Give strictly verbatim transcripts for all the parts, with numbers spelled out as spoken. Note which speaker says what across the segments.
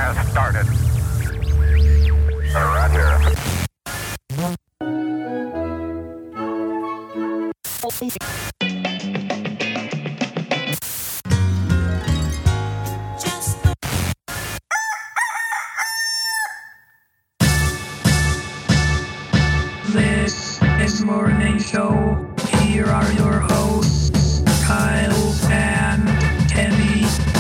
Speaker 1: has started. Right here.
Speaker 2: This is Morning Show. Here are your hosts, Kyle and Kenny.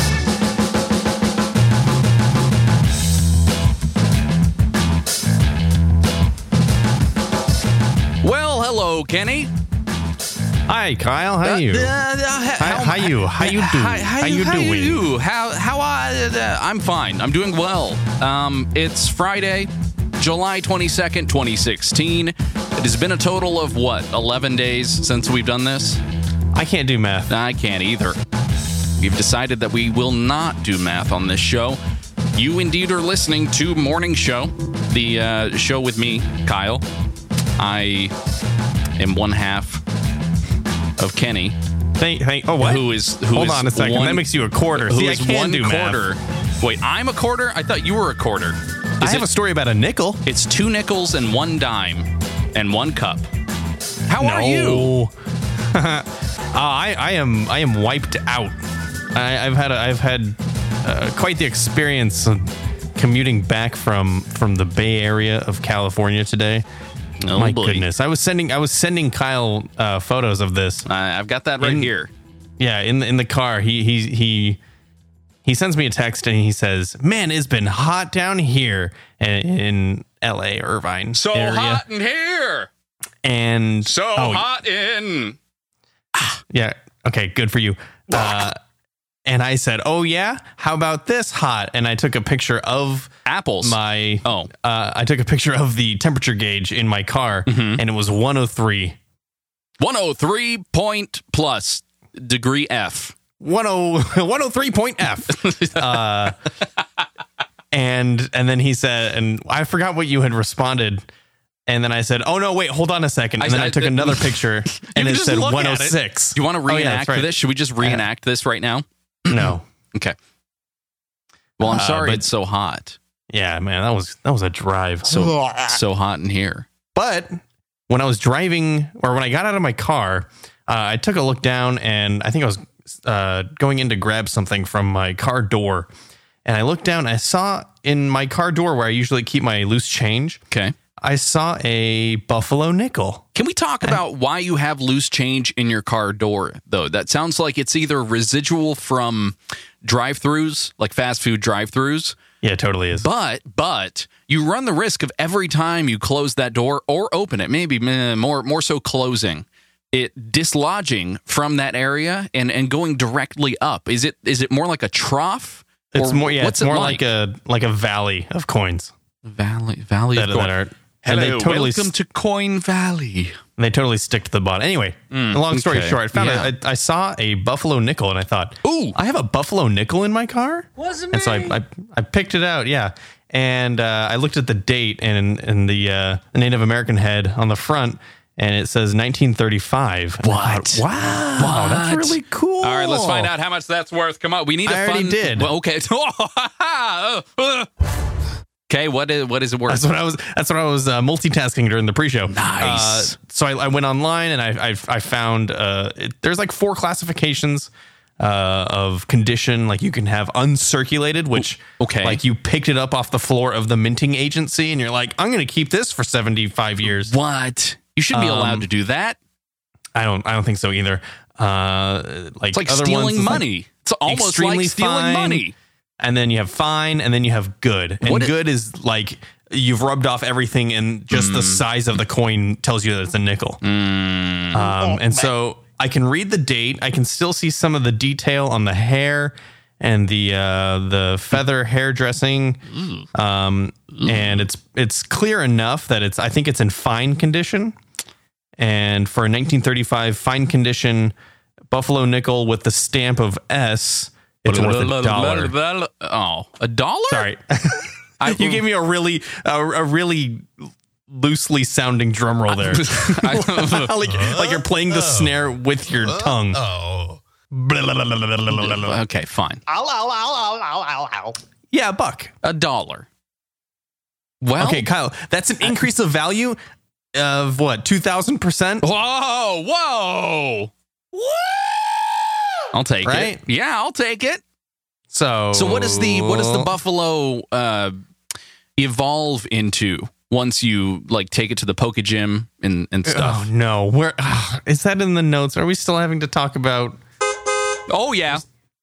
Speaker 3: Well, hello, Kenny.
Speaker 4: Hi, Kyle. How are you?
Speaker 3: Uh, uh,
Speaker 4: How, how you? How you doing?
Speaker 3: How, how, you,
Speaker 4: you
Speaker 3: how
Speaker 4: doing?
Speaker 3: you? How how I? Uh, I'm fine. I'm doing well. Um, it's Friday, July twenty-second, twenty sixteen. It has been a total of what, eleven days since we've done this?
Speaker 4: I can't do math.
Speaker 3: I can't either. We've decided that we will not do math on this show. You indeed are listening to Morning Show, the uh, show with me, Kyle. I am one half of Kenny.
Speaker 4: Thank, thank, oh, what?
Speaker 3: Who is who
Speaker 4: Hold
Speaker 3: is
Speaker 4: on a second.
Speaker 3: one-
Speaker 4: that makes you a quarter.
Speaker 3: Who
Speaker 4: See,
Speaker 3: is
Speaker 4: I can
Speaker 3: one
Speaker 4: do
Speaker 3: quarter?
Speaker 4: math.
Speaker 3: Wait, I'm a quarter? I thought you were a quarter.
Speaker 4: I
Speaker 3: Is
Speaker 4: have
Speaker 3: it-
Speaker 4: a story about a nickel.
Speaker 3: It's two nickels and one dime and one cup. How
Speaker 4: no.
Speaker 3: are you?
Speaker 4: uh, I I am I am wiped out. I, I've had a, I've had uh, quite the experience of commuting back from from the Bay Area of California today.
Speaker 3: Oh,
Speaker 4: My
Speaker 3: boy.
Speaker 4: goodness, I was sending I was sending Kyle uh, photos of this.
Speaker 3: I I've got that right
Speaker 4: In-
Speaker 3: here.
Speaker 4: Yeah, in the, in the car, he he he he sends me a text and he says, "Man, it's been hot down here in, in L A, Irvine
Speaker 3: So
Speaker 4: area."
Speaker 3: hot in here.
Speaker 4: And
Speaker 3: So
Speaker 4: oh,
Speaker 3: hot in.
Speaker 4: yeah, okay, good for you. Uh, and I said, "Oh yeah, how about this hot?" And I took a picture of
Speaker 3: Apples.
Speaker 4: my
Speaker 3: Oh.
Speaker 4: uh, I took a picture of the temperature gauge in my car,
Speaker 3: Mhm.
Speaker 4: and it was one oh three.
Speaker 3: one oh three point plus degree F.
Speaker 4: one oh three point F. uh, and and then he said, and I forgot what you had responded. And then I said, "Oh no, wait, hold on a second." And
Speaker 3: I
Speaker 4: then I
Speaker 3: said-
Speaker 4: took another picture, and
Speaker 3: can
Speaker 4: it
Speaker 3: just
Speaker 4: said
Speaker 3: look at
Speaker 4: one
Speaker 3: it.
Speaker 4: oh six.
Speaker 3: Do you want to
Speaker 4: Oh, yeah,
Speaker 3: reenact
Speaker 4: that's right.
Speaker 3: this? Should we just reenact this right now?
Speaker 4: No.
Speaker 3: Okay. Well, I'm
Speaker 4: Uh,
Speaker 3: sorry
Speaker 4: but-
Speaker 3: it's so hot.
Speaker 4: Yeah, man, that was that was a drive.
Speaker 3: So so hot in here.
Speaker 4: But when I was driving, or when I got out of my car, uh, I took a look down, and I think I was uh, going in to grab something from my car door. And I looked down, and I saw in my car door where I usually keep my loose change,
Speaker 3: Okay.
Speaker 4: I saw a Buffalo nickel.
Speaker 3: Can we talk about why you have loose change in your car door, though? That sounds like it's either residual from drive-thrus, like fast food drive-thrus,
Speaker 4: Yeah, it totally is.
Speaker 3: but but you run the risk of every time you close that door or open it, maybe meh, more more so closing, it dislodging from that area and, and going directly up. Is it is it more like a trough?
Speaker 4: It's
Speaker 3: Or
Speaker 4: more, yeah,
Speaker 3: what's
Speaker 4: it's
Speaker 3: it
Speaker 4: more
Speaker 3: like?
Speaker 4: like a like a valley of coins
Speaker 3: Valley Valley
Speaker 4: that,
Speaker 3: of
Speaker 4: that
Speaker 3: Coin.
Speaker 4: are. And
Speaker 3: Hello,
Speaker 4: they totally
Speaker 3: welcome to Coin Valley.
Speaker 4: And they totally stick to the bottom. Anyway, long story
Speaker 3: okay.
Speaker 4: short, I found
Speaker 3: Yeah.
Speaker 4: a, I, I saw a Buffalo nickel, and I thought,
Speaker 3: Ooh.
Speaker 4: I have a Buffalo nickel in my car.
Speaker 2: Wasn't
Speaker 4: And so I, I I picked it out, yeah. And uh, I looked at the date and and the uh, the Native American head on the front, and it says nineteen thirty-five. And I
Speaker 3: What?
Speaker 4: thought, wow,
Speaker 3: What?
Speaker 4: that's really cool.
Speaker 3: All right, let's find out how much that's worth. Come on, we need a
Speaker 4: I
Speaker 3: fun.
Speaker 4: already did.
Speaker 3: Well, okay. Okay, what is what is it worth?
Speaker 4: That's what I was. That's what I was uh, multitasking during the pre-show.
Speaker 3: Nice.
Speaker 4: Uh, so I, I went online and I I, I found uh, it, there's like four classifications uh, of condition. Like you can have uncirculated, which
Speaker 3: Okay.
Speaker 4: like you picked it up off the floor of the minting agency, and you're like, I'm going to keep this for seventy-five years.
Speaker 3: What? You should be
Speaker 4: Um,
Speaker 3: allowed to do that.
Speaker 4: I don't. I don't think so either. Uh, like
Speaker 3: It's like
Speaker 4: other
Speaker 3: stealing
Speaker 4: ones, it's like
Speaker 3: money. It's almost
Speaker 4: extremely
Speaker 3: like stealing
Speaker 4: fine.
Speaker 3: money.
Speaker 4: And then you have fine, and then you have good. And
Speaker 3: What it-
Speaker 4: good is like you've rubbed off everything, and just the size of the coin tells you that it's a nickel. Um, and so I can read the date. I can still see some of the detail on the hair and the uh, the feather hairdressing. Um, and it's it's clear enough that it's I think it's in fine condition. And for a nineteen thirty-five fine condition Buffalo nickel with the stamp of S, it's worth a dollar.
Speaker 3: Oh, a dollar?
Speaker 4: Sorry. You gave me a really a, a really loosely sounding drum roll there. like, like you're playing the snare with your tongue.
Speaker 5: Oh.
Speaker 3: Okay, fine.
Speaker 5: Ow, ow, ow, ow, ow, ow, ow.
Speaker 4: Yeah, a buck.
Speaker 3: A dollar. Well,
Speaker 4: Okay, Kyle, that's an increase of value of what, two thousand percent?
Speaker 3: Whoa, whoa. I'll take
Speaker 4: Right?
Speaker 3: it. Yeah, I'll take it.
Speaker 4: So,
Speaker 3: So what is the what does the buffalo uh, evolve into once you like take it to the Poke Gym and, and stuff?
Speaker 4: Oh, no. Where uh, is that in the notes? Are we still having to talk about?
Speaker 3: Oh, yeah.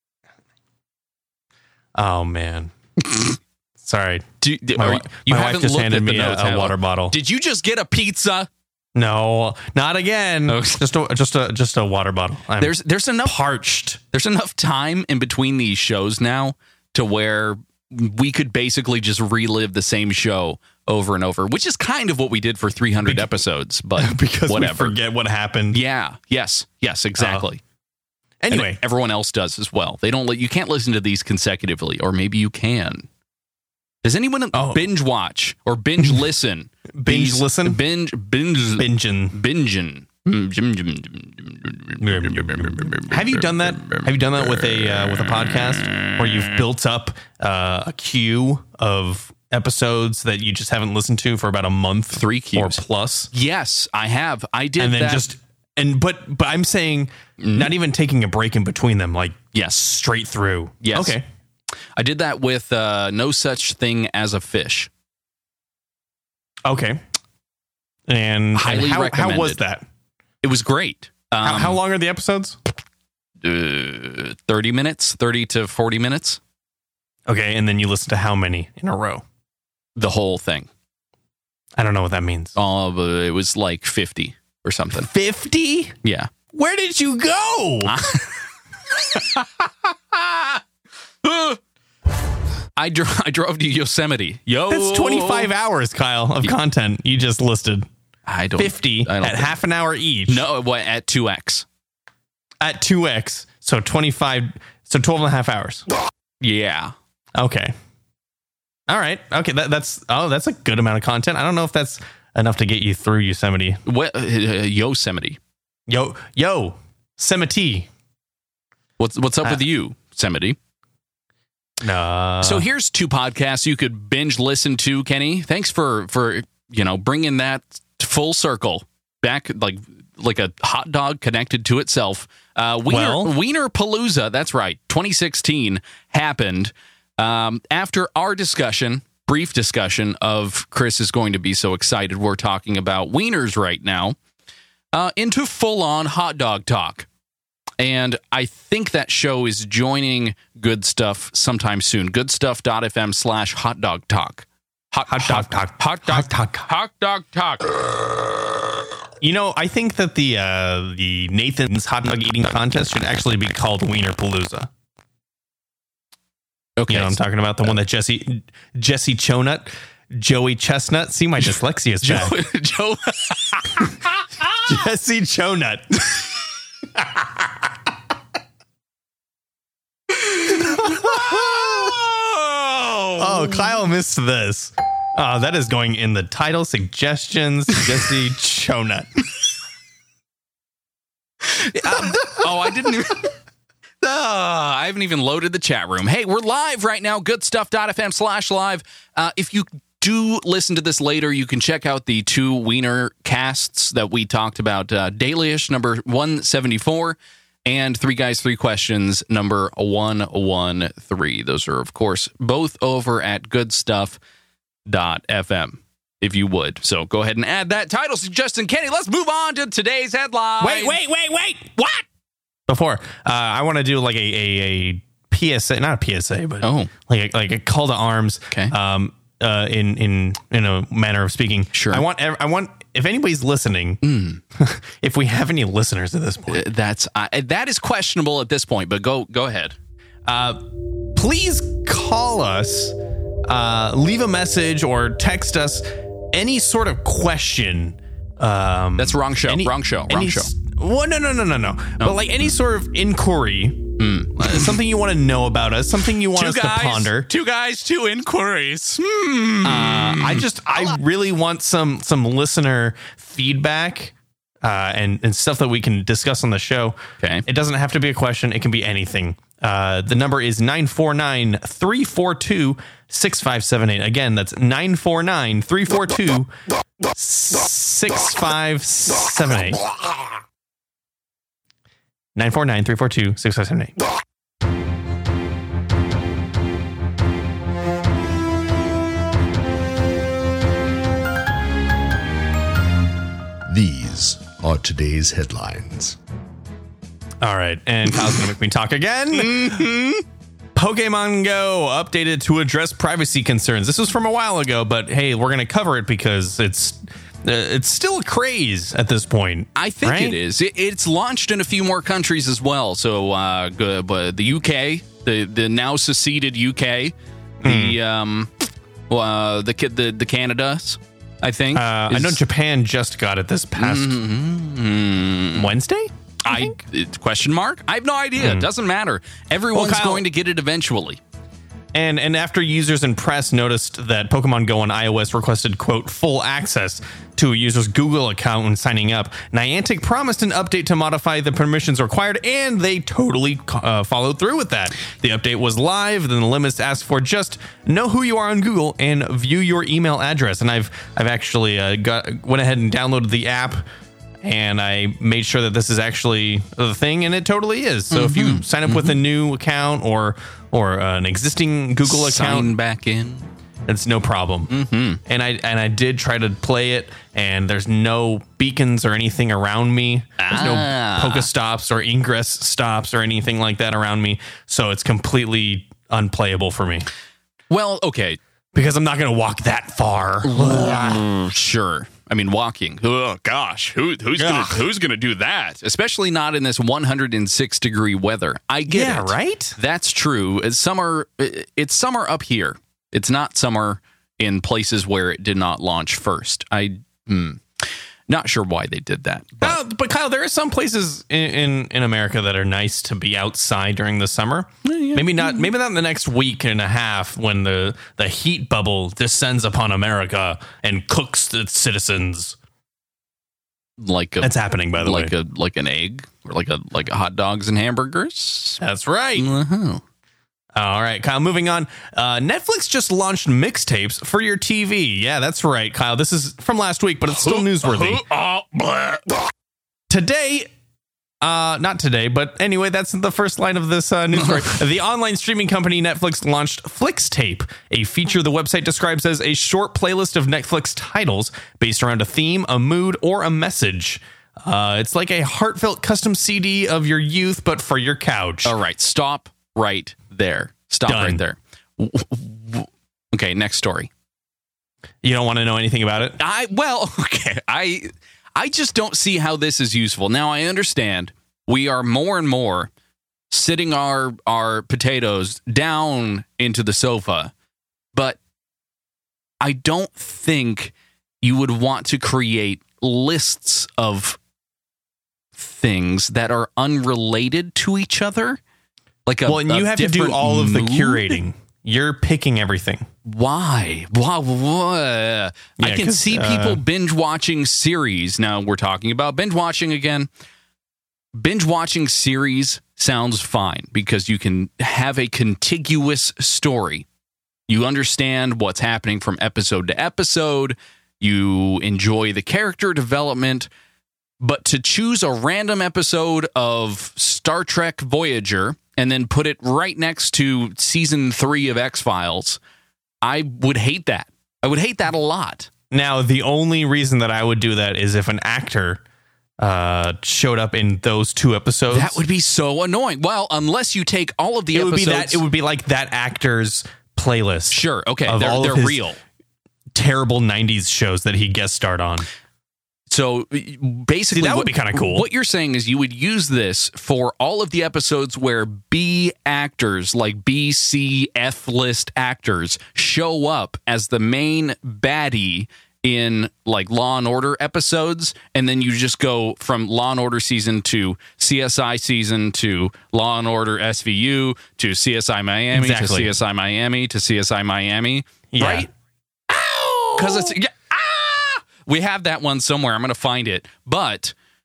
Speaker 4: Oh, man. Sorry.
Speaker 3: Do, do,
Speaker 4: My,
Speaker 3: are,
Speaker 4: wi-
Speaker 3: you
Speaker 4: my
Speaker 3: haven't
Speaker 4: wife just
Speaker 3: looked
Speaker 4: handed
Speaker 3: at the
Speaker 4: me a,
Speaker 3: notes,
Speaker 4: a
Speaker 3: have
Speaker 4: water
Speaker 3: you?
Speaker 4: bottle.
Speaker 3: Did you just get a pizza?
Speaker 4: No, not again.
Speaker 3: Oh.
Speaker 4: Just a just a just a water bottle. I'm
Speaker 3: There's there's enough
Speaker 4: parched.
Speaker 3: there's enough time in between these shows now to where we could basically just relive the same show over and over, which is kind of what we did for three hundred
Speaker 4: Bec-
Speaker 3: episodes, but
Speaker 4: because
Speaker 3: whatever.
Speaker 4: we forget what happened.
Speaker 3: Yeah. Yes. Yes. Exactly. And
Speaker 4: Anyway,
Speaker 3: everyone else does as well. They don't let you can't listen to these consecutively, or maybe you can. Does anyone
Speaker 4: Oh.
Speaker 3: binge watch or binge listen?
Speaker 4: Binge
Speaker 3: These-
Speaker 4: listen?
Speaker 3: Binge binge
Speaker 4: binging.
Speaker 3: binging.
Speaker 4: Have you done that? Have you done that with a uh, with a podcast where you've built up uh, a queue of episodes that you just haven't listened to for about a month,
Speaker 3: Three queues.
Speaker 4: or plus,
Speaker 3: Yes, I have. I did
Speaker 4: and then
Speaker 3: that.
Speaker 4: just and but but I'm saying not even taking a break in between them, like
Speaker 3: Yes.
Speaker 4: straight through.
Speaker 3: Yes.
Speaker 4: Okay.
Speaker 3: I did that with uh, No Such Thing as a Fish.
Speaker 4: Okay. And,
Speaker 3: Highly
Speaker 4: and how, how
Speaker 3: recommended.
Speaker 4: was that?
Speaker 3: It was great. Um,
Speaker 4: How, how long are the episodes?
Speaker 3: Uh, thirty minutes, thirty to forty minutes.
Speaker 4: Okay, and then you listen to how many in a row?
Speaker 3: The whole thing.
Speaker 4: I don't know what that means.
Speaker 3: Oh, but it was like fifty or something.
Speaker 4: fifty?
Speaker 3: Yeah.
Speaker 4: Where did you go?
Speaker 3: I, dro- I drove to Yosemite. Yo,
Speaker 4: That's twenty-five hours, Kyle, of content you just listed.
Speaker 3: I don't.
Speaker 4: fifty
Speaker 3: I don't
Speaker 4: at
Speaker 3: think-
Speaker 4: half an hour each.
Speaker 3: No, what at two x?
Speaker 4: At two x. So twenty-five, so twelve and a half hours.
Speaker 3: Yeah.
Speaker 4: Okay. All right. Okay. That, that's, oh, that's a good amount of content. I don't know if that's enough to get you through Yosemite.
Speaker 3: What? Uh, Yosemite.
Speaker 4: Yo, yo, Yosemite.
Speaker 3: What's what's up
Speaker 4: Uh,
Speaker 3: with you, Yosemite?
Speaker 4: No.
Speaker 3: So here's two podcasts you could binge listen to, Kenny. Thanks for for you know bringing that full circle back, like like a hot dog connected to itself. Uh, Wiener,
Speaker 4: Well-
Speaker 3: Wiener Palooza, that's right, twenty sixteen happened um, after our discussion, brief discussion of Chris is going to be so excited. We're talking about wieners right now, uh, into full on hot dog talk. And I think that show is joining Good Stuff sometime soon. Goodstuff.fm slash hot dog talk. Hot,
Speaker 4: Hot dog talk.
Speaker 3: Hot dog
Speaker 4: Hot dog.
Speaker 3: Hot dog talk.
Speaker 4: You know, I think that the uh, the Nathan's hot dog eating contest should actually be called Wiener Palooza.
Speaker 3: Okay.
Speaker 4: You know what I'm talking about? The one that Jesse Jesse Chonut, Joey Chestnut. See, my dyslexia is
Speaker 3: Joe,
Speaker 4: back.
Speaker 3: Joe,
Speaker 4: Jesse Chonut. Oh, Kyle missed this. Oh, that is going in the title suggestions. Jesse Chonut.
Speaker 3: um, oh, I didn't even. Uh, I haven't even loaded the chat room. Hey, we're live right now. Goodstuff.fm slash live. Uh, if you do listen to this later, you can check out the two Wiener casts that we talked about. Uh, Dailyish number one seventy-four and Three Guys, Three Questions number one thirteen. Those are, of course, both over at goodstuff.fm, if you would. So go ahead and add that title suggestion. Kenny, let's move on to today's headline.
Speaker 4: Wait, wait, wait, wait.
Speaker 3: What?
Speaker 4: Before, uh, I want to do like a, a, a P S A, not a P S A, but
Speaker 3: Oh.
Speaker 4: like a, like a call to arms.
Speaker 3: Okay.
Speaker 4: Um. Uh. In in in a manner of speaking.
Speaker 3: Sure.
Speaker 4: I want. ev- I want. If anybody's listening, if we have any listeners at this point,
Speaker 3: Uh, That's uh, that is questionable at this point, but go go ahead.
Speaker 4: uh, please call us, uh, leave a message or text us any sort of question. Um,
Speaker 3: That's wrong show.
Speaker 4: any-
Speaker 3: wrong show.
Speaker 4: any
Speaker 3: Wrong show.
Speaker 4: s- Well, no, no, no, no, no. But like any sort of inquiry, uh, something you want to know about us, something you want us to ponder.
Speaker 3: two guys, two inquiries. Hmm.
Speaker 4: Uh, I just, I really want some some listener feedback uh, and, and stuff that we can discuss on the show.
Speaker 3: Okay.
Speaker 4: It doesn't have to be a question. It can be anything. Uh, the number is nine four nine, three four two, six five seven eight. Again, that's nine four nine, three four two, six five seven eight. nine four nine, three four two, six five seven eight.
Speaker 1: These are today's headlines.
Speaker 4: All right, and Kyle's going to make me talk again. Mm-hmm. Pokemon Go updated to address privacy concerns. This was from a while ago, but hey, we're going to cover it because it's uh, it's still a craze at this point.
Speaker 3: I think
Speaker 4: right?
Speaker 3: it is. It, it's launched in a few more countries as well. So, uh, g- but the U K, the the now seceded U K, the
Speaker 4: Mm.
Speaker 3: um, uh, the the the Canadas, I think.
Speaker 4: Uh, I
Speaker 3: is-
Speaker 4: know Japan just got it this past
Speaker 3: Mm-hmm.
Speaker 4: Wednesday.
Speaker 3: I it's question mark. I have no idea. It doesn't matter. Everyone's
Speaker 4: Well, Kyle-
Speaker 3: going to get it eventually.
Speaker 4: And and after users and press noticed that Pokemon Go on iOS requested, quote, full access to a user's Google account when signing up, Niantic promised an update to modify the permissions required, and they totally uh, followed through with that. The update was live, then the limits asked for just know who you are on Google and view your email address. And I've I've actually uh, got went ahead and downloaded the app, and I made sure that this is actually the thing, and it totally is. So mm-hmm. if you sign up mm-hmm. with a new account or or uh, an existing Google
Speaker 3: Sign
Speaker 4: account,
Speaker 3: back in,
Speaker 4: it's no problem. Mm-hmm. And I and I did try to play it, and there's no beacons or anything around me. There's
Speaker 3: Ah.
Speaker 4: no Pokestops or Ingress stops or anything like that around me. So it's completely unplayable for me
Speaker 3: well, okay,
Speaker 4: because I'm not going to walk that far.
Speaker 3: sure. I mean, walking. Oh gosh, who who's gonna
Speaker 4: Ugh.
Speaker 3: who's gonna do that? Especially not in this one hundred six degree weather. I get
Speaker 4: Yeah,
Speaker 3: it.
Speaker 4: right?
Speaker 3: That's true. It's summer. It's summer up here. It's not summer in places where it did not launch first. I hmm, not sure why they did that. But
Speaker 4: Uh, but Kyle, there are some places in, in, in America that are nice to be outside during the summer. Maybe not. Maybe not in the next week and a half when the, the heat bubble descends upon America and cooks its citizens.
Speaker 3: like a
Speaker 4: That's happening, by the
Speaker 3: like
Speaker 4: way.
Speaker 3: a like an egg or like a like a hot dogs and hamburgers.
Speaker 4: That's right.
Speaker 3: Uh-huh.
Speaker 4: All right, Kyle, moving on. Uh, Netflix just launched mixtapes for your T V. Yeah, that's right, Kyle. This is from last week, but it's still newsworthy. Today, uh, not today, but anyway, that's the first line of this uh, news story. The online streaming company Netflix launched FlixTape, a feature the website describes as a short playlist of Netflix titles based around a theme, a mood, or a message. Uh, it's like a heartfelt custom C D of your youth, but for your couch.
Speaker 3: All right, stop right there. Stop
Speaker 4: Done.
Speaker 3: right there. Okay, next story.
Speaker 4: You don't want to know anything about it?
Speaker 3: I well, okay. I I just don't see how this is useful. Now I understand we are more and more sitting our our potatoes down into the sofa, but I don't think you would want to create lists of things that are unrelated to each other. Like a,
Speaker 4: Well, and you
Speaker 3: a
Speaker 4: have to do
Speaker 3: different
Speaker 4: all of the
Speaker 3: mood?
Speaker 4: curating. You're picking everything.
Speaker 3: Why? Why? Why? I
Speaker 4: Yeah,
Speaker 3: can
Speaker 4: 'cause,
Speaker 3: see
Speaker 4: uh,
Speaker 3: people binge watching series. Now we're talking about binge watching again. Binge watching series sounds fine because you can have a contiguous story. You understand what's happening from episode to episode. You enjoy the character development. But to choose a random episode of Star Trek Voyager and then put it right next to season three of X-Files, I would hate that. I would hate that a lot.
Speaker 4: Now, the only reason that I would do that is if an actor uh, showed up in those two episodes.
Speaker 3: That would be so annoying. Well, unless you take all of the
Speaker 4: it would
Speaker 3: episodes.
Speaker 4: be that. It would be like that actor's playlist.
Speaker 3: Sure. Okay.
Speaker 4: of
Speaker 3: They're,
Speaker 4: all of
Speaker 3: they're
Speaker 4: his
Speaker 3: real.
Speaker 4: Terrible nineties shows that he guest starred on.
Speaker 3: So basically,
Speaker 4: See, that would
Speaker 3: what-
Speaker 4: be kinda cool.
Speaker 3: What you're saying is you would use this for all of the episodes where B actors, like B, C, F list actors, show up as the main baddie in like Law and Order episodes, and then you just go from Law and Order season to C S I season to Law and Order S V U to C S I Miami
Speaker 4: Exactly.
Speaker 3: to C S I Miami to C S I Miami,
Speaker 4: Yeah.
Speaker 3: right? Because it's yeah, ah! We have that one somewhere. I'm going to find it. But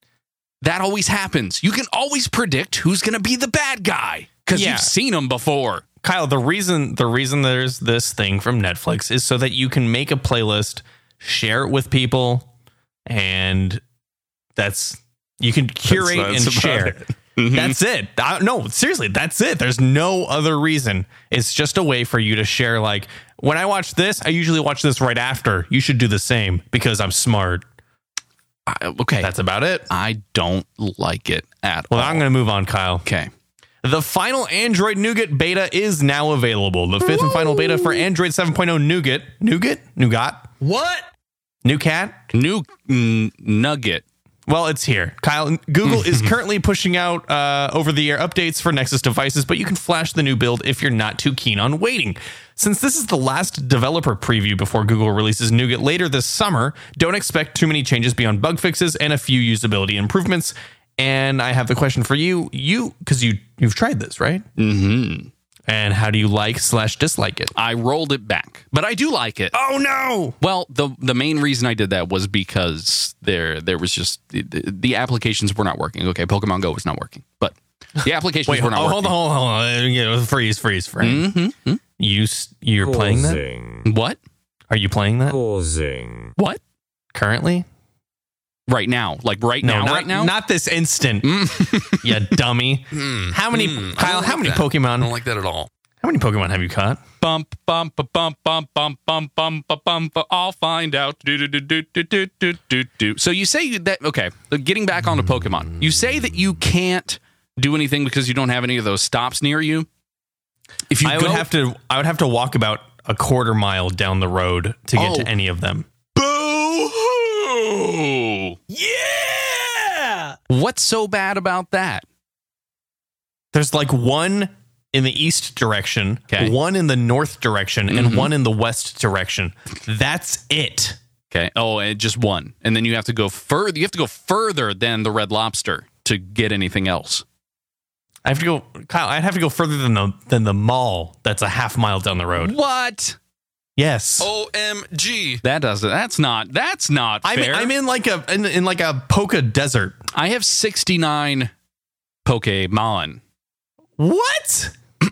Speaker 3: that always happens. You can always predict who's going to be the bad guy because
Speaker 4: Yeah.
Speaker 3: you've seen them before.
Speaker 4: Kyle, the reason the reason there's this thing from Netflix is so that you can make a playlist, share it with people, and that's you can curate
Speaker 1: That's- that's
Speaker 4: and
Speaker 1: about
Speaker 4: share.
Speaker 1: it.
Speaker 4: That's it. I- no, seriously, that's it. There's no other reason. It's just a way for you to share. Like when I watch this, I usually watch this right after. You should do the same because I'm smart.
Speaker 3: I, okay.
Speaker 4: That's about it.
Speaker 3: I don't like it at
Speaker 4: Well,
Speaker 3: all.
Speaker 4: I'm going to move on, Kyle.
Speaker 3: Okay.
Speaker 4: The final Android Nougat beta is now available. The fifth and final beta for Android seven point oh Nougat. Nougat? Nougat?
Speaker 1: What?
Speaker 4: Nougat?
Speaker 3: New n- nugget.
Speaker 4: Well, it's here. Kyle, Google is currently pushing out uh, over-the-air updates for Nexus devices, but you can flash the new build if you're not too keen on waiting. Since this is the last developer preview before Google releases Nougat later this summer, don't expect too many changes beyond bug fixes and a few usability improvements. And I have the question for you, you because you you've tried this, right?
Speaker 3: Mm-hmm.
Speaker 4: And how do you like slash dislike it?
Speaker 3: I rolled it back, but I do like it.
Speaker 4: Oh no!
Speaker 3: Well, the the main reason I did that was because there there was just the, the applications were not working. Okay, Pokemon Go was not working, but the applications
Speaker 4: Wait,
Speaker 3: were not
Speaker 4: oh, hold
Speaker 3: working.
Speaker 4: on, hold on, hold on. Yeah, freeze, freeze, freeze.
Speaker 3: Mm-hmm.
Speaker 4: You s- you're playing that?
Speaker 5: Pausing.
Speaker 3: What?
Speaker 4: Are you playing that
Speaker 5: Pausing.
Speaker 3: What?
Speaker 4: currently?
Speaker 3: Right now? Like right
Speaker 4: No,
Speaker 3: now?
Speaker 4: not,
Speaker 3: right now?
Speaker 4: not this instant. You dummy. How many Kyle? How many Pokemon?
Speaker 1: I don't like that at all.
Speaker 4: How many Pokemon have you caught?
Speaker 3: Bump, bump, bump, bump, bump, bump, bump, bump, bump. I'll find out. Do, do, do, do, do, do, do, do, do. So you say that, okay, getting back onto Pokemon, you say that you can't do anything because you don't have any of those stops near you. If you
Speaker 4: I
Speaker 3: go,
Speaker 4: would have to. I would have to walk about a quarter mile down the road to get
Speaker 3: Oh.
Speaker 4: to any of them.
Speaker 3: boo-hoo!
Speaker 1: Yeah.
Speaker 3: What's so bad about that?
Speaker 4: There's like one in the east direction,
Speaker 3: Okay.
Speaker 4: one in the north direction, and
Speaker 3: Mhm.
Speaker 4: one in the west direction. That's it.
Speaker 3: Okay. Oh, and just one. And then you have to go further. You have to go further than the Red Lobster to get anything else.
Speaker 4: I have to go, Kyle. I'd have to go further than the than the mall. That's a half mile down the road.
Speaker 3: What?
Speaker 4: Yes.
Speaker 1: O M G.
Speaker 3: That doesn't. That's not. That's not
Speaker 4: I'm
Speaker 3: fair.
Speaker 4: I'm in like a in, in like a Poke desert.
Speaker 3: I have sixty-nine Pokemon.
Speaker 4: What?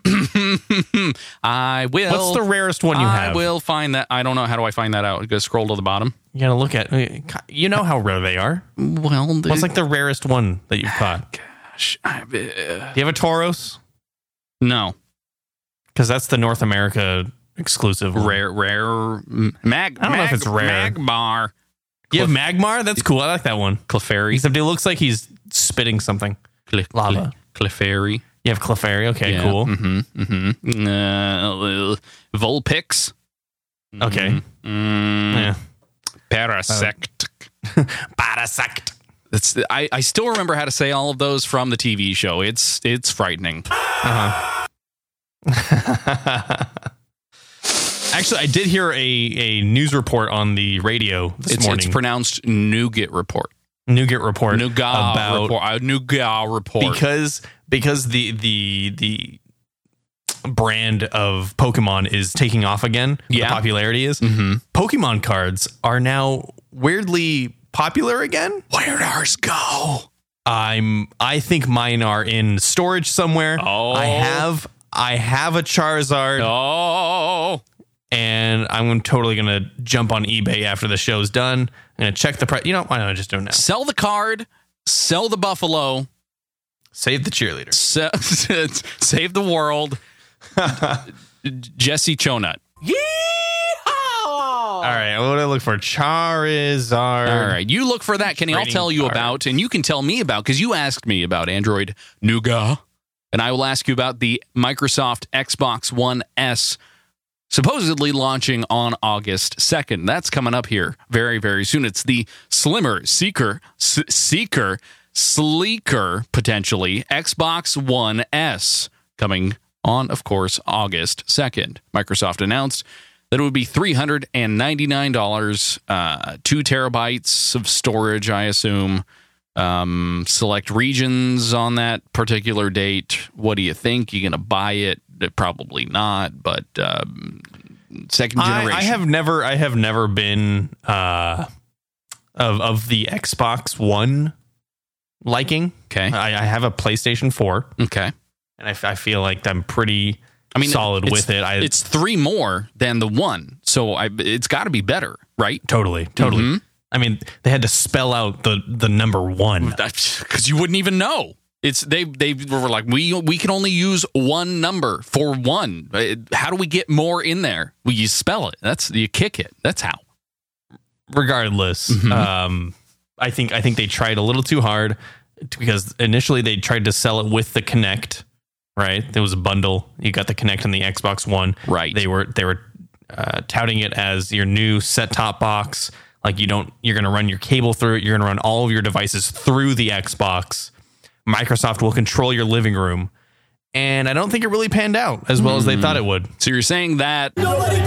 Speaker 3: I will.
Speaker 4: What's the rarest one you
Speaker 3: I
Speaker 4: have?
Speaker 3: will find that. I don't know. How do I find that out? Go scroll to the bottom.
Speaker 4: You gotta look at. You know how rare they are.
Speaker 3: Well, the,
Speaker 4: What's like the rarest one that you've caught?
Speaker 3: gosh, I, uh,
Speaker 4: Do you have a Tauros?
Speaker 3: no
Speaker 4: Because that's the North America exclusive. one.
Speaker 3: rare, rare m- mag.
Speaker 4: I don't know if
Speaker 3: mag-
Speaker 4: it's rare.
Speaker 3: Magmar,
Speaker 4: You have Magmar? That's cool. I like that one.
Speaker 3: Clefairy,
Speaker 4: Except it looks like he's spitting something.
Speaker 3: Cle-
Speaker 4: lava.
Speaker 3: Cle- Clefairy.
Speaker 4: You have Clefairy. Okay,
Speaker 3: Yeah,
Speaker 4: cool.
Speaker 3: Mm-hmm. Mm-hmm. Uh, Vulpix.
Speaker 4: Okay.
Speaker 3: Mm,
Speaker 4: Yeah.
Speaker 3: Parasect.
Speaker 4: Parasect.
Speaker 3: It's, I, I still remember how to say all of those from the T V show. It's it's frightening.
Speaker 4: Actually, I did hear a, a news report on the radio this
Speaker 3: It's,
Speaker 4: morning.
Speaker 3: it's pronounced nougat report.
Speaker 4: Nougat report
Speaker 3: Nougat
Speaker 4: about
Speaker 3: report. Uh, nougat report.
Speaker 4: because because the the the brand of Pokemon is taking off again.
Speaker 3: Yeah.
Speaker 4: The popularity is.
Speaker 3: Mhm.
Speaker 4: Pokemon cards are now weirdly popular again.
Speaker 1: Where'd ours go?
Speaker 4: I'm I think mine are in storage somewhere.
Speaker 3: Oh.
Speaker 4: I have I have a Charizard.
Speaker 3: Oh,
Speaker 4: And I'm totally going to jump on eBay after the show's done. I'm going to check the price. You know, why don't I just do it now?
Speaker 3: sell the card, sell the buffalo,
Speaker 4: Save the cheerleader.
Speaker 3: se- save the world. Jesse Chonut.
Speaker 4: All right, what do I look for? Charizard.
Speaker 3: All right, you look for that, Kenny. I'll
Speaker 4: Trading
Speaker 3: tell you
Speaker 4: cards.
Speaker 3: about, and you can tell me about, because you asked me about Android Nougat, and I will ask you about the Microsoft Xbox One S, supposedly launching on August second. That's coming up here very, very soon. It's the slimmer, seeker, s- seeker, sleeker, potentially, Xbox One S, coming on, of course, August second. Microsoft announced that it would be three hundred ninety-nine dollars, uh, two terabytes of storage, I assume. Um, select regions on that particular date. What do you think? You going to buy it? Probably not, but um, second generation.
Speaker 4: I, I have never, I have never been uh, of of the Xbox One liking.
Speaker 3: Okay.
Speaker 4: I, I have a PlayStation four,
Speaker 3: Okay.
Speaker 4: and I, f- I feel like I'm pretty
Speaker 3: I mean,
Speaker 4: solid
Speaker 3: it's-
Speaker 4: with it. I
Speaker 3: it's three more than the one, so I, it's got to be better, right?
Speaker 4: totally, totally.
Speaker 3: Mhm.
Speaker 4: I mean, they had to spell out the the number one.
Speaker 3: Because you wouldn't even know. It's they they were like we we can only use one number for one. Uh, How do we get more in there? Well, you spell it. That's you kick it. That's how.
Speaker 4: Regardless,
Speaker 3: Mhm.
Speaker 4: um, I think I think they tried a little too hard because initially they tried to sell it with the Kinect. Right, there was a bundle. You got the Kinect and the Xbox One.
Speaker 3: Right.
Speaker 4: They were they were uh, touting it as your new set top box. Like you don't, you're going to run your cable through it. You're going to run all of your devices through the Xbox. Microsoft will control your living room, and I don't think it really panned out as well as they thought it would.
Speaker 3: So you're saying that
Speaker 2: Nobody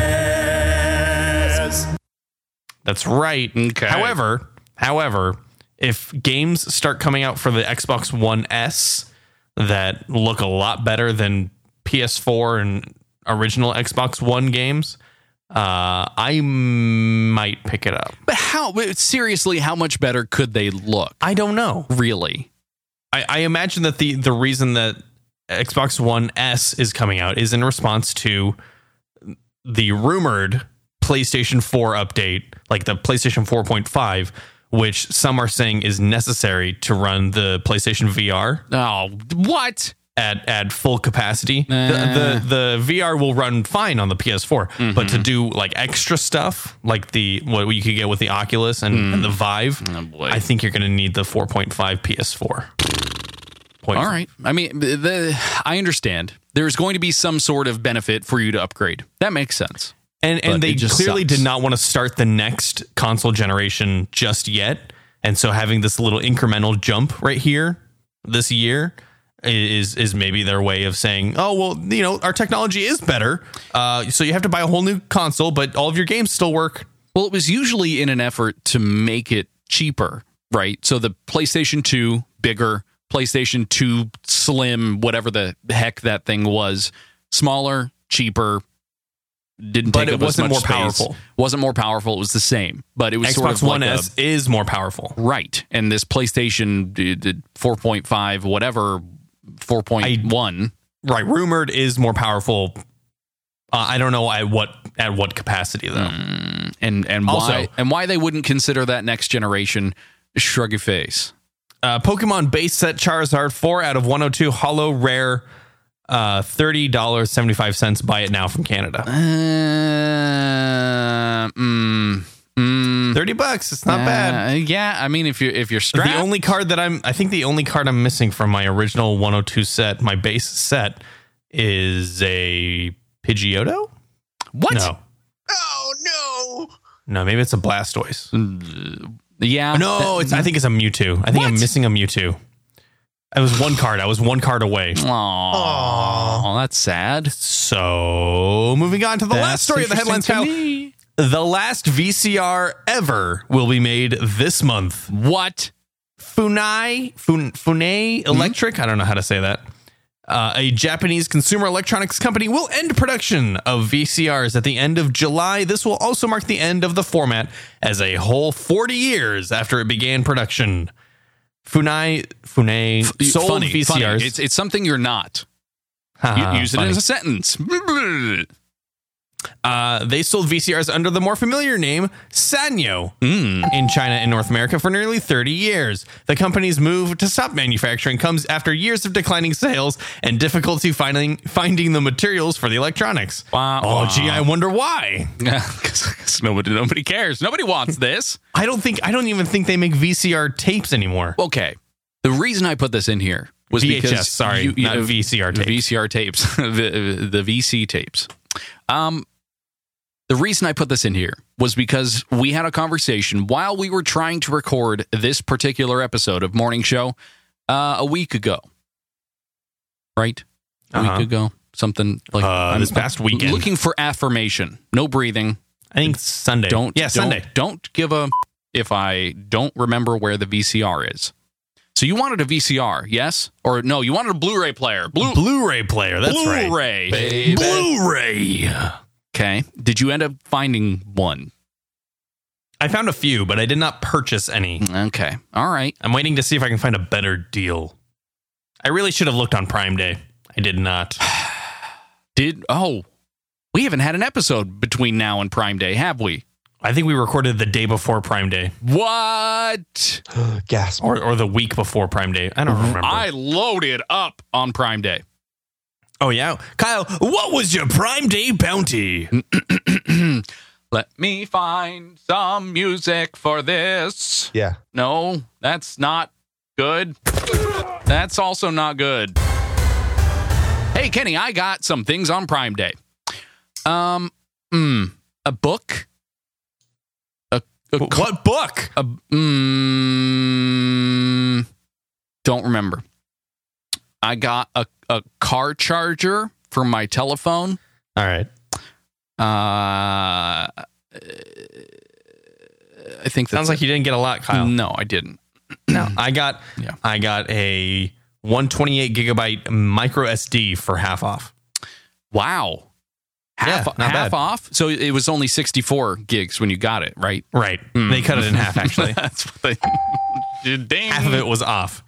Speaker 2: cares.
Speaker 4: That's right.
Speaker 3: Okay.
Speaker 4: However, however, if games start coming out for the Xbox One S that look a lot better than P S four and original Xbox One games, uh, I might pick it up.
Speaker 3: But how? but Seriously, how much better could they look?
Speaker 4: I don't know.
Speaker 3: Really?
Speaker 4: I, I imagine that the the reason that Xbox One S is coming out is in response to the rumored PlayStation four update, like the PlayStation four point five, which some are saying is necessary to run the PlayStation V R
Speaker 3: Oh, what?
Speaker 4: at at full capacity.
Speaker 3: Uh.
Speaker 4: The, the the V R will run fine on the P S four, but to do like extra stuff, like the what you could get with the Oculus and, and the Vive,
Speaker 3: Oh, boy.
Speaker 4: I think you're going to need the four point five P S four. Point
Speaker 3: All right. I mean, the, the I understand. There's going to be some sort of benefit for you to upgrade. That makes sense.
Speaker 4: And
Speaker 3: But
Speaker 4: and they
Speaker 3: it just
Speaker 4: clearly
Speaker 3: sucks.
Speaker 4: did not want to start the next console generation just yet. And so having this little incremental jump right here this year is is maybe their way of saying, oh, well, you know, our technology is better. Uh, so you have to buy a whole new console, but all of your games still work.
Speaker 3: Well, it was usually in an effort to make it cheaper, right? So the PlayStation two, bigger, PlayStation two Slim, whatever the heck that thing was, smaller, cheaper, didn't
Speaker 4: But
Speaker 3: take
Speaker 4: it
Speaker 3: up as
Speaker 4: wasn't
Speaker 3: much
Speaker 4: more
Speaker 3: space.
Speaker 4: powerful.
Speaker 3: Wasn't more powerful. It was the same, but it was sort
Speaker 4: Xbox
Speaker 3: of
Speaker 4: One
Speaker 3: like
Speaker 4: S
Speaker 3: a,
Speaker 4: is more powerful.
Speaker 3: right. And this PlayStation did four point five, whatever, four point one.
Speaker 4: Right. Rumored is more powerful. Uh, I don't know at what at what capacity, though.
Speaker 3: And and
Speaker 4: Also-
Speaker 3: why and why they wouldn't consider that next generation? Shrug your face.
Speaker 4: Uh, Pokemon base set Charizard four out of one oh two holo rare, uh, thirty dollars and seventy-five cents. Buy it now from Canada.
Speaker 3: Uh, mm, mm,
Speaker 4: thirty bucks. It's not bad.
Speaker 3: uh, yeah, I mean, if you're if you're strapped,
Speaker 4: The only card that I'm, I think the only card I'm missing from my original one oh two set, my base set, is a Pidgeotto.
Speaker 3: what?
Speaker 4: No,
Speaker 1: Oh, no.
Speaker 4: no, maybe it's a Blastoise.
Speaker 3: Yeah,
Speaker 4: No, it's. I think it's a Mewtwo. I think I'm
Speaker 3: What?
Speaker 4: missing a Mewtwo. I was one card. I was one card away.
Speaker 3: Oh, that's sad.
Speaker 4: So moving on to the last story of the headlines, Kyle. The last V C R ever will be made this month.
Speaker 3: What?
Speaker 4: Funai, Fun, Funai Electric, I don't know how to say that. Uh, a Japanese consumer electronics company will end production of V C Rs at the end of July. This will also mark the end of the format as a whole forty years after it began production. Funai, Funai sold
Speaker 3: funny,
Speaker 4: V C Rs.
Speaker 3: funny. It's it's something you're not.
Speaker 4: Haha,
Speaker 3: You, use it
Speaker 4: funny.
Speaker 3: as a sentence.
Speaker 4: Uh, they sold V C Rs under the more familiar name Sanyo
Speaker 3: Mm.
Speaker 4: in China and North America for nearly thirty years. The company's move to stop manufacturing comes after years of declining sales and difficulty finding finding the materials for the electronics.
Speaker 3: Wah,
Speaker 4: oh,
Speaker 3: wah.
Speaker 4: gee, I wonder why.
Speaker 3: Because nobody nobody cares. Nobody wants this.
Speaker 4: I don't think I don't even think they make V C R tapes anymore.
Speaker 3: Okay. The reason I put this in here was
Speaker 4: V H S,
Speaker 3: because
Speaker 4: sorry, not V C R
Speaker 3: the
Speaker 4: tapes.
Speaker 3: V C R tapes, the, the V C tapes. Um, the reason I put this in here was because we had a conversation while we were trying to record this particular episode of Morning Show uh, a week ago. Right? A
Speaker 4: Uh-huh.
Speaker 3: week ago. Something like
Speaker 4: Uh, this past weekend.
Speaker 3: Looking for affirmation. No breathing.
Speaker 4: I think Sunday.
Speaker 3: Don't
Speaker 4: yeah,
Speaker 3: don't,
Speaker 4: Sunday.
Speaker 3: Don't give a if I don't remember where the V C R is. So you wanted a V C R, yes? Or no, you wanted a Blu-ray player. Blue
Speaker 4: Blu-ray player. That's right.
Speaker 3: Blu-ray.
Speaker 4: Blu-ray.
Speaker 3: Okay. Did you end up finding one?
Speaker 4: I found a few, but I did not purchase any.
Speaker 3: Okay. All right.
Speaker 4: I'm waiting to see if I can find a better deal. I really should have looked on Prime Day. I did not.
Speaker 3: Did oh, we haven't had an episode between now and Prime Day, have we?
Speaker 4: I think we recorded the day before Prime Day.
Speaker 3: What?
Speaker 1: Gasp.
Speaker 4: Or or the week before Prime Day. I don't remember.
Speaker 3: I loaded up on Prime Day.
Speaker 4: Oh, yeah. Kyle, what was your Prime Day bounty?
Speaker 3: Let me find some music for this.
Speaker 1: Yeah.
Speaker 3: No, that's not good. That's also not good. Hey, Kenny, I got some things on Prime Day. Um, mm, a book. A, a
Speaker 4: What book?
Speaker 3: A, mm, don't remember. I got a, a car charger for my telephone.
Speaker 4: All right.
Speaker 3: Uh, I think that
Speaker 4: Sounds like you didn't get a lot, Kyle.
Speaker 3: No, I didn't.
Speaker 4: No, I got
Speaker 3: Yeah.
Speaker 4: I got a one twenty-eight gigabyte micro S D for half off.
Speaker 3: Wow. Half,
Speaker 4: Yeah, not
Speaker 3: half
Speaker 4: bad.
Speaker 3: off? So it was only sixty-four gigs when you got it, right?
Speaker 4: Right. They cut it in half, actually.
Speaker 3: That's what they ding.
Speaker 4: Half of it was off.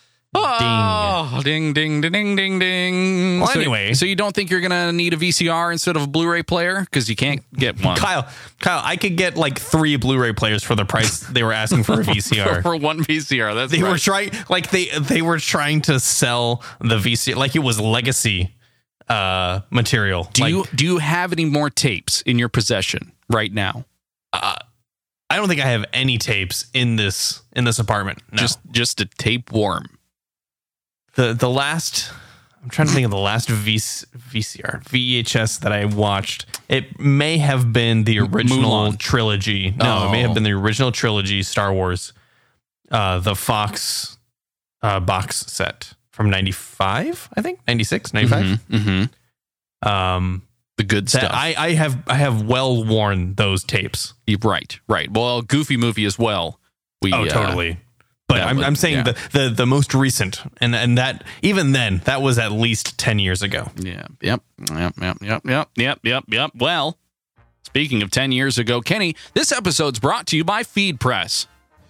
Speaker 3: Oh, ding, ding, ding, ding, ding, ding.
Speaker 4: Well,
Speaker 3: so,
Speaker 4: anyway.
Speaker 3: So you don't think you're going to need a V C R instead of a Blu-ray player? Because you can't get one.
Speaker 4: Kyle, Kyle, I could get like three Blu-ray players for the price they were asking for a V C R.
Speaker 3: For one V C R, that's
Speaker 4: They
Speaker 3: right.
Speaker 4: were trying, like they they were trying to sell the V C R like it was legacy uh, material.
Speaker 3: Do
Speaker 4: like,
Speaker 3: you do you have any more tapes in your possession right now?
Speaker 4: I don't think I have any tapes in this in this apartment. No.
Speaker 3: Just just a tape worm.
Speaker 4: the the last. I'm trying to think of the last v, VCR V H S that I watched. It may have been the original
Speaker 3: Mulan.
Speaker 4: trilogy. No, it may
Speaker 3: Oh.
Speaker 4: have been the original trilogy Star Wars, uh, the Fox uh, box set from ninety-five, I think ninety-six, ninety-five.
Speaker 3: Mm-hmm.
Speaker 4: Um,
Speaker 3: The good
Speaker 4: that
Speaker 3: stuff.
Speaker 4: I, I have I have well worn those tapes.
Speaker 3: You- right, right. Well, Goofy movie as well. We,
Speaker 4: Oh,
Speaker 3: uh,
Speaker 4: totally. But
Speaker 3: that
Speaker 4: I'm,
Speaker 3: was-
Speaker 4: I'm saying
Speaker 3: yeah.
Speaker 4: the, the the most recent, and and that even then that was at least ten years ago.
Speaker 3: Yeah. Yep. Yep. Yep. Yep. Yep. Yep. Yep. Yep. Well, speaking of ten years ago, Kenny, this episode's brought to you by FeedPress.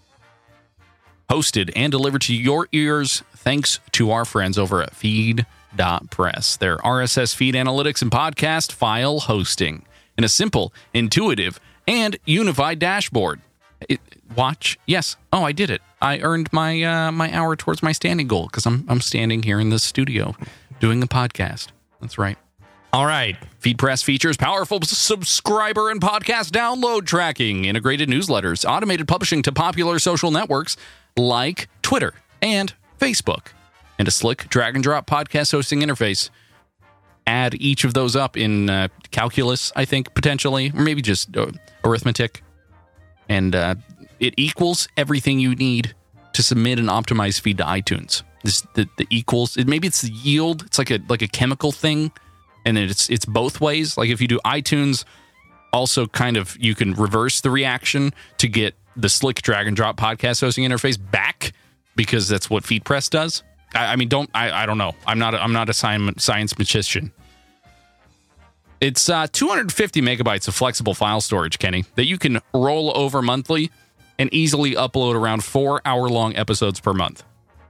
Speaker 3: Hosted and delivered to your ears thanks to our friends over at Feed dot Press. Their R S S feed analytics and podcast file hosting in a simple, intuitive, and unified dashboard. It, watch. Yes. Oh, I did it. I earned my uh, my hour towards my standing goal because I'm I'm standing here in the studio doing a podcast. That's right.
Speaker 4: All right.
Speaker 3: FeedPress features powerful subscriber and podcast download tracking, integrated newsletters, automated publishing to popular social networks like Twitter and Facebook, and a slick drag and drop podcast hosting interface. Add each of those up in uh, calculus, I think, potentially, or maybe just uh, arithmetic. And uh, it equals everything you need to submit an optimized feed to iTunes. This the, the equals. It, maybe it's the yield. It's like a like a chemical thing, and it's it's both ways. Like if you do iTunes, also kind of you can reverse the reaction to get the slick drag and drop podcast hosting interface back because that's what FeedPress does. I, I mean, don't I? I don't know. I'm not. A, I'm not a science science magician. It's uh, two hundred fifty megabytes of flexible file storage, Kenny, that you can roll over monthly and easily upload around four hour-long episodes per month.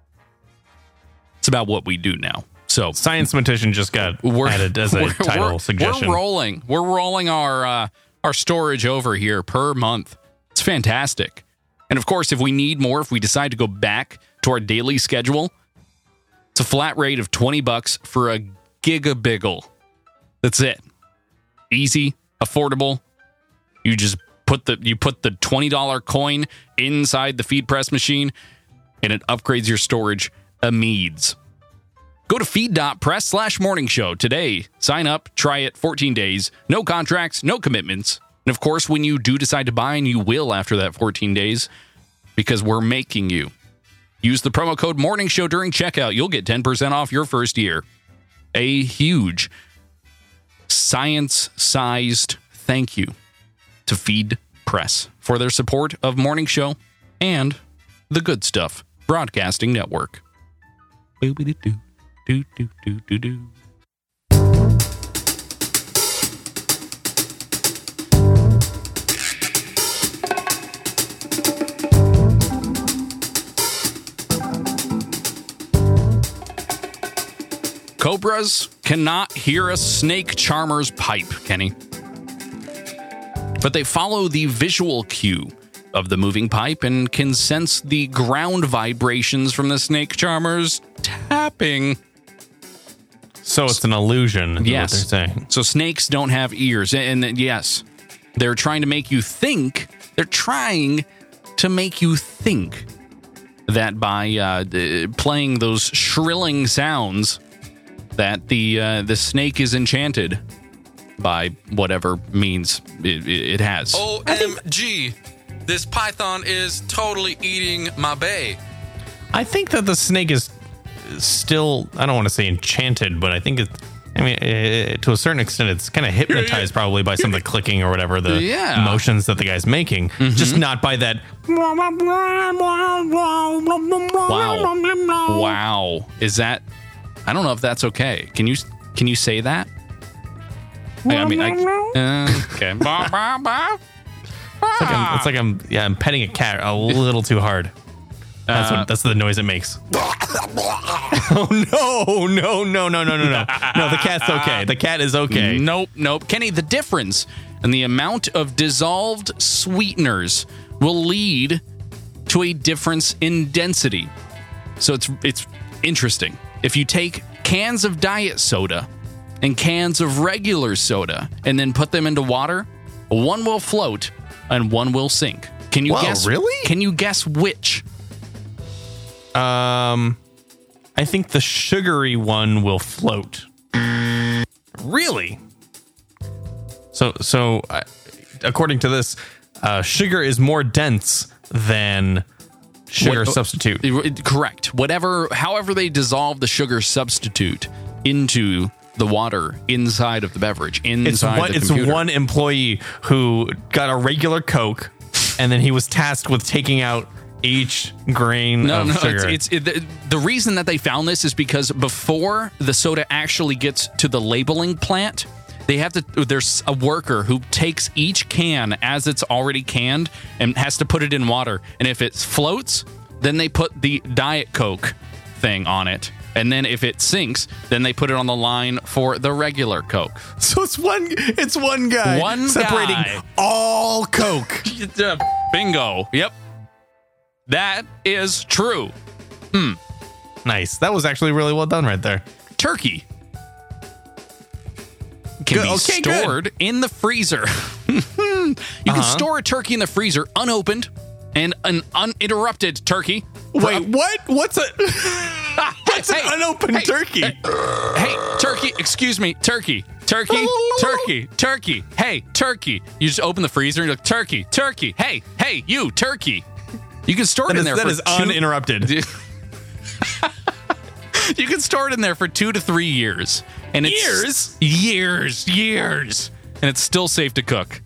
Speaker 3: It's about what we do now. So
Speaker 4: Science Magician just got
Speaker 3: we're
Speaker 4: added as a
Speaker 3: we're-
Speaker 4: title
Speaker 3: we're-
Speaker 4: suggestion.
Speaker 3: We're rolling. We're rolling our uh, our storage over here per month. It's fantastic. And of course, if we need more, if we decide to go back to our daily schedule, it's a flat rate of twenty bucks for a gigabiggle. That's it. Easy, affordable. You just put the you put the twenty dollar coin inside the FeedPress machine, and it upgrades your storage immediately. Go to feed.press slash morning show today. Sign up, try it, fourteen days. No contracts, no commitments. And of course, when you do decide to buy, and you will after that fourteen days, because we're making you, use the promo code morning show during checkout. You'll get ten percent off your first year. A huge science-sized thank you to FeedPress for their support of Morning Show and the Good Stuff Broadcasting Network. Boop-a-doo-doo, doo-doo-doo-doo-doo. Cobras cannot hear a snake charmer's pipe, Kenny. But they follow the visual cue of the moving pipe and can sense the ground vibrations from the snake charmer's tapping.
Speaker 4: So it's an illusion, is
Speaker 3: Yes.
Speaker 4: what they're saying.
Speaker 3: So snakes don't have ears. And, and yes, they're trying to make you think, they're trying to make you think that by uh, uh, playing those shrilling sounds that the uh, the snake is enchanted by whatever means it, it has.
Speaker 5: O M G, this python is totally eating my bae.
Speaker 4: I think that the snake is still, I don't want to say enchanted, but I think it's, I mean, eh, to a certain extent, it's kind of hypnotized probably by some of the clicking or whatever, the
Speaker 3: Yeah.
Speaker 4: motions that the guy's making, just not by that.
Speaker 3: Wow. Wow. Is that, I don't know if that's okay. Can you can you say that? I, I mean, I, uh, okay. Bah, bah, bah.
Speaker 4: It's like, I'm, it's like I'm, yeah, I'm petting a cat a little too hard. That's
Speaker 3: Uh,
Speaker 4: what, that's the noise it makes. Oh no, no, no, no, no, no, no. No, the cat's okay. The cat is okay.
Speaker 3: Nope, nope. Kenny, the difference in the amount of dissolved sweeteners will lead to a difference in density. So it's it's interesting. If you take cans of diet soda and cans of regular soda and then put them into water, one will float and one will sink. Can you
Speaker 4: Whoa,
Speaker 3: guess?
Speaker 4: really?
Speaker 3: Can you guess which?
Speaker 4: Um, I think the sugary one will float. Really? So, so uh, according to this, uh, sugar is more dense than sugar
Speaker 3: What-
Speaker 4: substitute.
Speaker 3: Correct. Whatever, however they dissolve the sugar substitute into the water inside of the beverage,
Speaker 4: It's
Speaker 3: inside
Speaker 4: one.
Speaker 3: the
Speaker 4: It's
Speaker 3: computer.
Speaker 4: one employee who got a regular Coke, and then he was tasked with taking out each grain
Speaker 3: No,
Speaker 4: of
Speaker 3: no,
Speaker 4: sugar.
Speaker 3: it's, it's it, the, the reason that they found this is because before the soda actually gets to the labeling plant, they have to. There's a worker who takes each can as it's already canned and has to put it in water. And if it floats, then they put the Diet Coke thing on it. And then if it sinks, then they put it on the line for the regular Coke.
Speaker 4: so it's one. It's one guy.
Speaker 3: One
Speaker 4: separating
Speaker 3: guy.
Speaker 4: all Coke.
Speaker 3: Bingo. Yep. That is true.
Speaker 4: Nice. That was actually really well done right there.
Speaker 3: Turkey can
Speaker 4: Good.
Speaker 3: be
Speaker 4: Okay, good.
Speaker 3: stored in the freezer. You can
Speaker 4: Uh-huh.
Speaker 3: store a turkey in the freezer unopened and an uninterrupted turkey.
Speaker 4: Wait, what? What's a what's
Speaker 3: Hey,
Speaker 4: an unopened
Speaker 3: hey,
Speaker 4: turkey?
Speaker 3: Hey, turkey, excuse me, turkey, turkey, turkey, turkey. Hey, turkey. You just open the freezer and you're like, turkey, turkey. Hey, hey, you, turkey. You can store it
Speaker 4: That
Speaker 3: in
Speaker 4: is,
Speaker 3: there
Speaker 4: that
Speaker 3: for
Speaker 4: is
Speaker 3: two-
Speaker 4: uninterrupted.
Speaker 3: You can store it in there for two to three years. And it's
Speaker 4: Years?
Speaker 3: Years, years. And it's still safe to cook.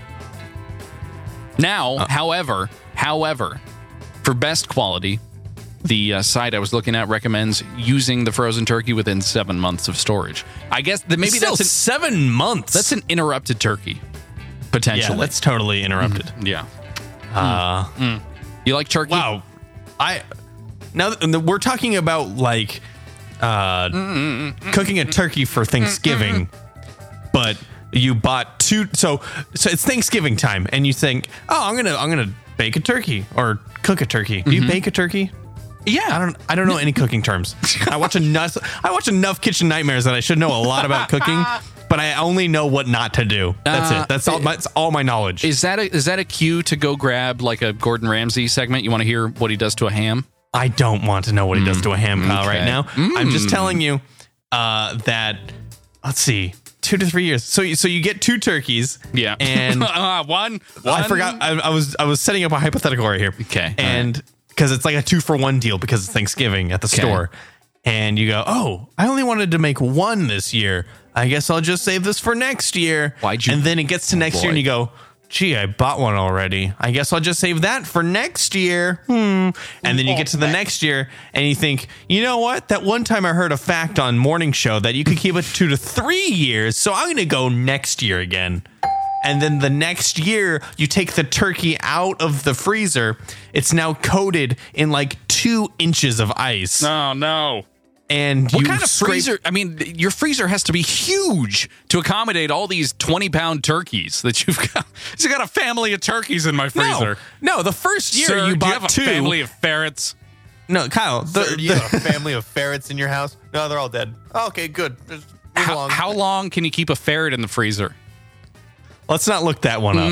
Speaker 3: Now,
Speaker 4: Uh.
Speaker 3: however, however, for best quality, the uh, site I was looking at recommends using the frozen turkey within seven months of storage. I guess that maybe
Speaker 4: Still
Speaker 3: that's an,
Speaker 4: seven months.
Speaker 3: that's an interrupted turkey,
Speaker 4: yeah.
Speaker 3: potentially.
Speaker 4: That's totally interrupted.
Speaker 3: Yeah.
Speaker 4: Uh,
Speaker 3: You like turkey?
Speaker 4: wow. I now th- we're talking about like uh, cooking a turkey for Thanksgiving, but you bought two. So so it's Thanksgiving time, and you think, oh, I'm gonna I'm gonna bake a turkey or cook a turkey. Do you bake a turkey?
Speaker 3: Yeah.
Speaker 4: I don't. I don't know any cooking terms. I watch enough. I watch enough Kitchen Nightmares that I should know a lot about cooking, but I only know what not to do. That's
Speaker 3: Uh,
Speaker 4: it. That's all. That's all my knowledge.
Speaker 3: Is that a, is that a cue to go grab like a Gordon Ramsay segment? You want to hear what he does to a ham?
Speaker 4: I don't want to know what he does to a ham, Kyle, right
Speaker 3: okay.
Speaker 4: now. I'm just telling you uh, that. Let's see, two to three years. So, you, so you get two turkeys.
Speaker 3: Yeah.
Speaker 4: and
Speaker 3: uh, one, one.
Speaker 4: I forgot. I, I was I was setting up a hypothetical right here.
Speaker 3: Okay, all
Speaker 4: and because it's like a two for one deal because it's Thanksgiving at the
Speaker 3: Okay.
Speaker 4: store, and you go, oh, I only wanted to make one this year. I guess I'll just save this for next year.
Speaker 3: Why'd you-
Speaker 4: And then it gets to next
Speaker 3: boy.
Speaker 4: year, and you go, gee, I bought one already. I guess I'll just save that for next year. Hmm. And then you get to the next year and you think, you know what? That one time I heard a fact on Morning Show that you could keep it two to three years. So I'm going to go next year again. And then the next year you take the turkey out of the freezer. It's now coated in like two inches of ice.
Speaker 3: Oh no.
Speaker 4: and
Speaker 3: What
Speaker 4: you
Speaker 3: kind of
Speaker 4: scrape-
Speaker 3: freezer? I mean, your freezer has to be huge to accommodate all these twenty pound turkeys that you've got. You got a family of turkeys in my freezer.
Speaker 4: No, no, the first year
Speaker 3: Sir,
Speaker 4: you
Speaker 3: do
Speaker 4: bought
Speaker 3: you have a
Speaker 4: two.
Speaker 3: family of ferrets?
Speaker 4: No, Kyle. The,
Speaker 1: Sir, do you
Speaker 4: the-
Speaker 1: have a family of ferrets in your house? No, they're all dead. Oh, okay, good. Just move
Speaker 3: How,
Speaker 1: along.
Speaker 3: how long can you keep a ferret in the freezer?
Speaker 4: let's not look that one up.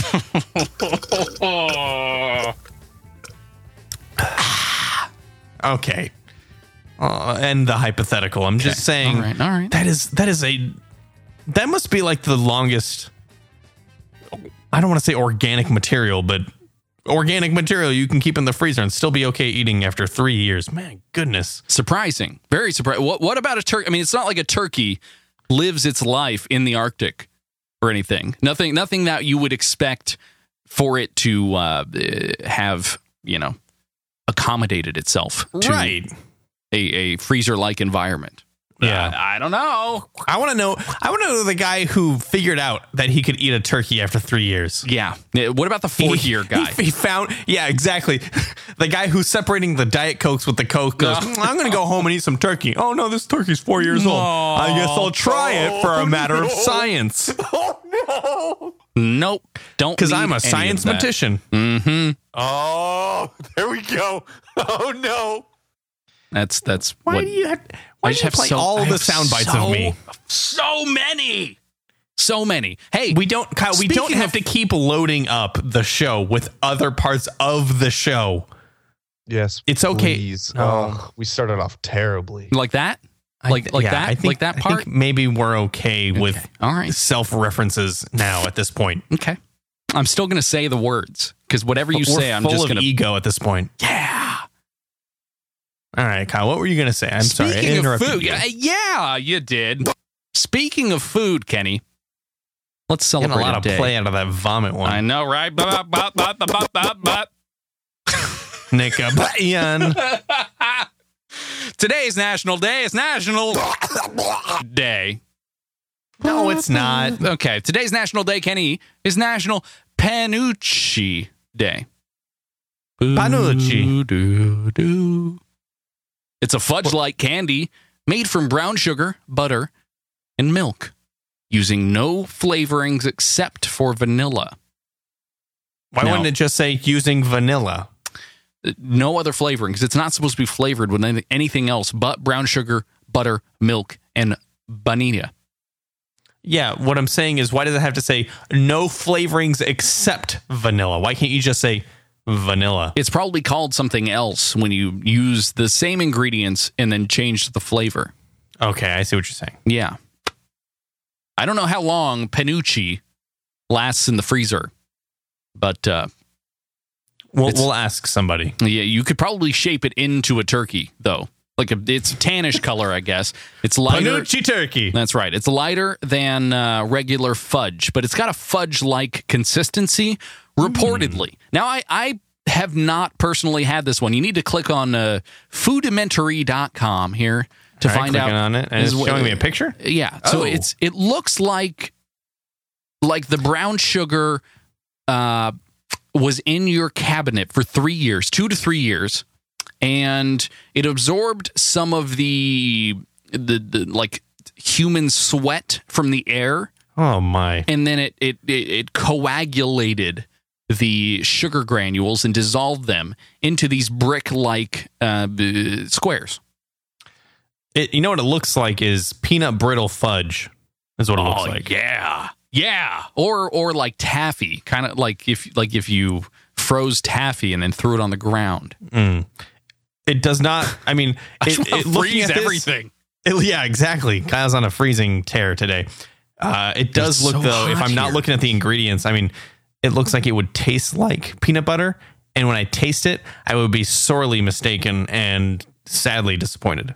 Speaker 4: Okay. Uh, and the hypothetical. I'm just saying.
Speaker 3: All right, all right.
Speaker 4: That is that is a that must be like the longest. I don't want to say organic material, but organic material you can keep in the freezer and still be okay eating after three years. Man, goodness.
Speaker 3: Surprising. Very surprising. What, what about a turkey? I mean, it's not like a turkey lives its life in the Arctic or anything. Nothing nothing that you would expect for it to uh, have, you know, accommodated itself to
Speaker 4: Right.
Speaker 3: a, a freezer-like environment.
Speaker 4: Yeah.
Speaker 3: Uh, I don't know.
Speaker 4: I want to know. I want to know the guy who figured out that he could eat a turkey after three years.
Speaker 3: Yeah. Yeah, what about the fourth
Speaker 4: He-
Speaker 3: year guy?
Speaker 4: He, he found, yeah, exactly. The guy who's separating the Diet Cokes with the Coke goes,
Speaker 3: No.
Speaker 4: "Mm, I'm going to go home and eat some turkey. Oh, no, this turkey's four years old. I guess I'll try it for a matter of science.
Speaker 3: Nope. Don't.
Speaker 4: Because
Speaker 3: need
Speaker 4: I'm a
Speaker 3: any
Speaker 4: science
Speaker 3: of that.
Speaker 4: matician.
Speaker 1: Oh, there we go. Oh, no.
Speaker 3: That's that's
Speaker 4: Why
Speaker 3: what
Speaker 4: do you have, why
Speaker 3: I
Speaker 4: do
Speaker 3: just
Speaker 4: you
Speaker 3: have
Speaker 4: play
Speaker 3: so,
Speaker 4: all
Speaker 3: I
Speaker 4: the
Speaker 3: have
Speaker 4: sound bites
Speaker 3: so,
Speaker 4: of me?
Speaker 3: So many. So many. Hey,
Speaker 4: We don't, Kyle, we don't
Speaker 3: Speaking
Speaker 4: have
Speaker 3: of-
Speaker 4: to keep loading up the show with other parts of the show.
Speaker 1: Yes.
Speaker 4: It's okay.
Speaker 1: Please.
Speaker 4: No.
Speaker 1: Oh, we started off terribly.
Speaker 3: like that?
Speaker 4: I
Speaker 3: Like
Speaker 4: th-
Speaker 3: like
Speaker 4: yeah,
Speaker 3: that?
Speaker 4: I think,
Speaker 3: like that
Speaker 4: I
Speaker 3: part?
Speaker 4: think maybe we're okay, with
Speaker 3: All right.
Speaker 4: self-references now at this point.
Speaker 3: Okay. I'm still going to say the words because whatever you
Speaker 4: We're
Speaker 3: say, I'm
Speaker 4: full
Speaker 3: just
Speaker 4: of
Speaker 3: going to.
Speaker 4: ego at this point.
Speaker 3: Yeah.
Speaker 4: All right, Kyle, what were you going to say? I'm sorry. I
Speaker 3: Speaking of
Speaker 4: interrupted
Speaker 3: food,
Speaker 4: you.
Speaker 3: yeah, yeah, you did. Speaking of food, Kenny, let's
Speaker 4: Getting
Speaker 3: celebrate
Speaker 4: a lot
Speaker 3: a
Speaker 4: of
Speaker 3: day.
Speaker 4: play out of that vomit one.
Speaker 3: I know, right? But, but, but, but, but, but, but.
Speaker 4: Nick, uh, Ian.
Speaker 3: Today's National Day. It's National Day.
Speaker 4: No, it's not.
Speaker 3: Okay, today's National Day, Kenny, is National Panucci Day.
Speaker 4: Panucci.
Speaker 3: Doo-doo-doo. It's a fudge-like candy made from brown sugar, butter, and milk, using no flavorings except for vanilla.
Speaker 4: Why
Speaker 3: No.
Speaker 4: wouldn't it just say using vanilla?
Speaker 3: No other flavorings. It's not supposed to be flavored with any- anything else but brown sugar, butter, milk, and vanilla.
Speaker 4: Yeah, what I'm saying is, why does it have to say no flavorings except vanilla? Why can't you just say vanilla?
Speaker 3: It's probably called something else when you use the same ingredients and then change the flavor.
Speaker 4: Okay, I see what you're saying.
Speaker 3: Yeah. I don't know how long Panucci lasts in the freezer, but uh,
Speaker 4: We'll,
Speaker 3: It's-
Speaker 4: we'll ask somebody.
Speaker 3: yeah, you could probably shape it into a turkey, though. Like a, it's tannish color, I guess. It's lighter.
Speaker 4: Panucci turkey.
Speaker 3: That's right. It's lighter than uh, regular fudge, but it's got a fudge-like consistency, reportedly.
Speaker 4: Mm.
Speaker 3: Now, I, I have not personally had this one. You need to click on uh, foodimentary dot com here to
Speaker 4: All right,
Speaker 3: find out.
Speaker 4: clicking on it, and it's
Speaker 3: is what-
Speaker 4: showing me a picture.
Speaker 3: Yeah. So
Speaker 4: Oh.
Speaker 3: it's it looks like like the brown sugar uh, was in your cabinet for three years, two to three years, and it absorbed some of the the, the like human sweat from the air,
Speaker 4: Oh my!
Speaker 3: and then it it it, it coagulated the sugar granules and dissolved them into these brick-like uh, b- squares.
Speaker 4: It, you know what it looks like is peanut brittle fudge. Is what it looks
Speaker 3: Oh,
Speaker 4: like.
Speaker 3: yeah, yeah, or or like taffy, kind of like if like if you froze taffy and then threw it on the ground.
Speaker 4: Mm. It does not. I mean, it,
Speaker 3: It,
Speaker 4: it, looking
Speaker 3: freeze
Speaker 4: at this-
Speaker 3: everything.
Speaker 4: it- yeah, exactly. Kyle's on a freezing tear today. Uh, it does
Speaker 3: It's
Speaker 4: look
Speaker 3: so
Speaker 4: though. If
Speaker 3: hot
Speaker 4: I'm not
Speaker 3: here.
Speaker 4: looking at the ingredients, I mean, it looks like it would taste like peanut butter. And when I taste it, I would be sorely mistaken and sadly disappointed.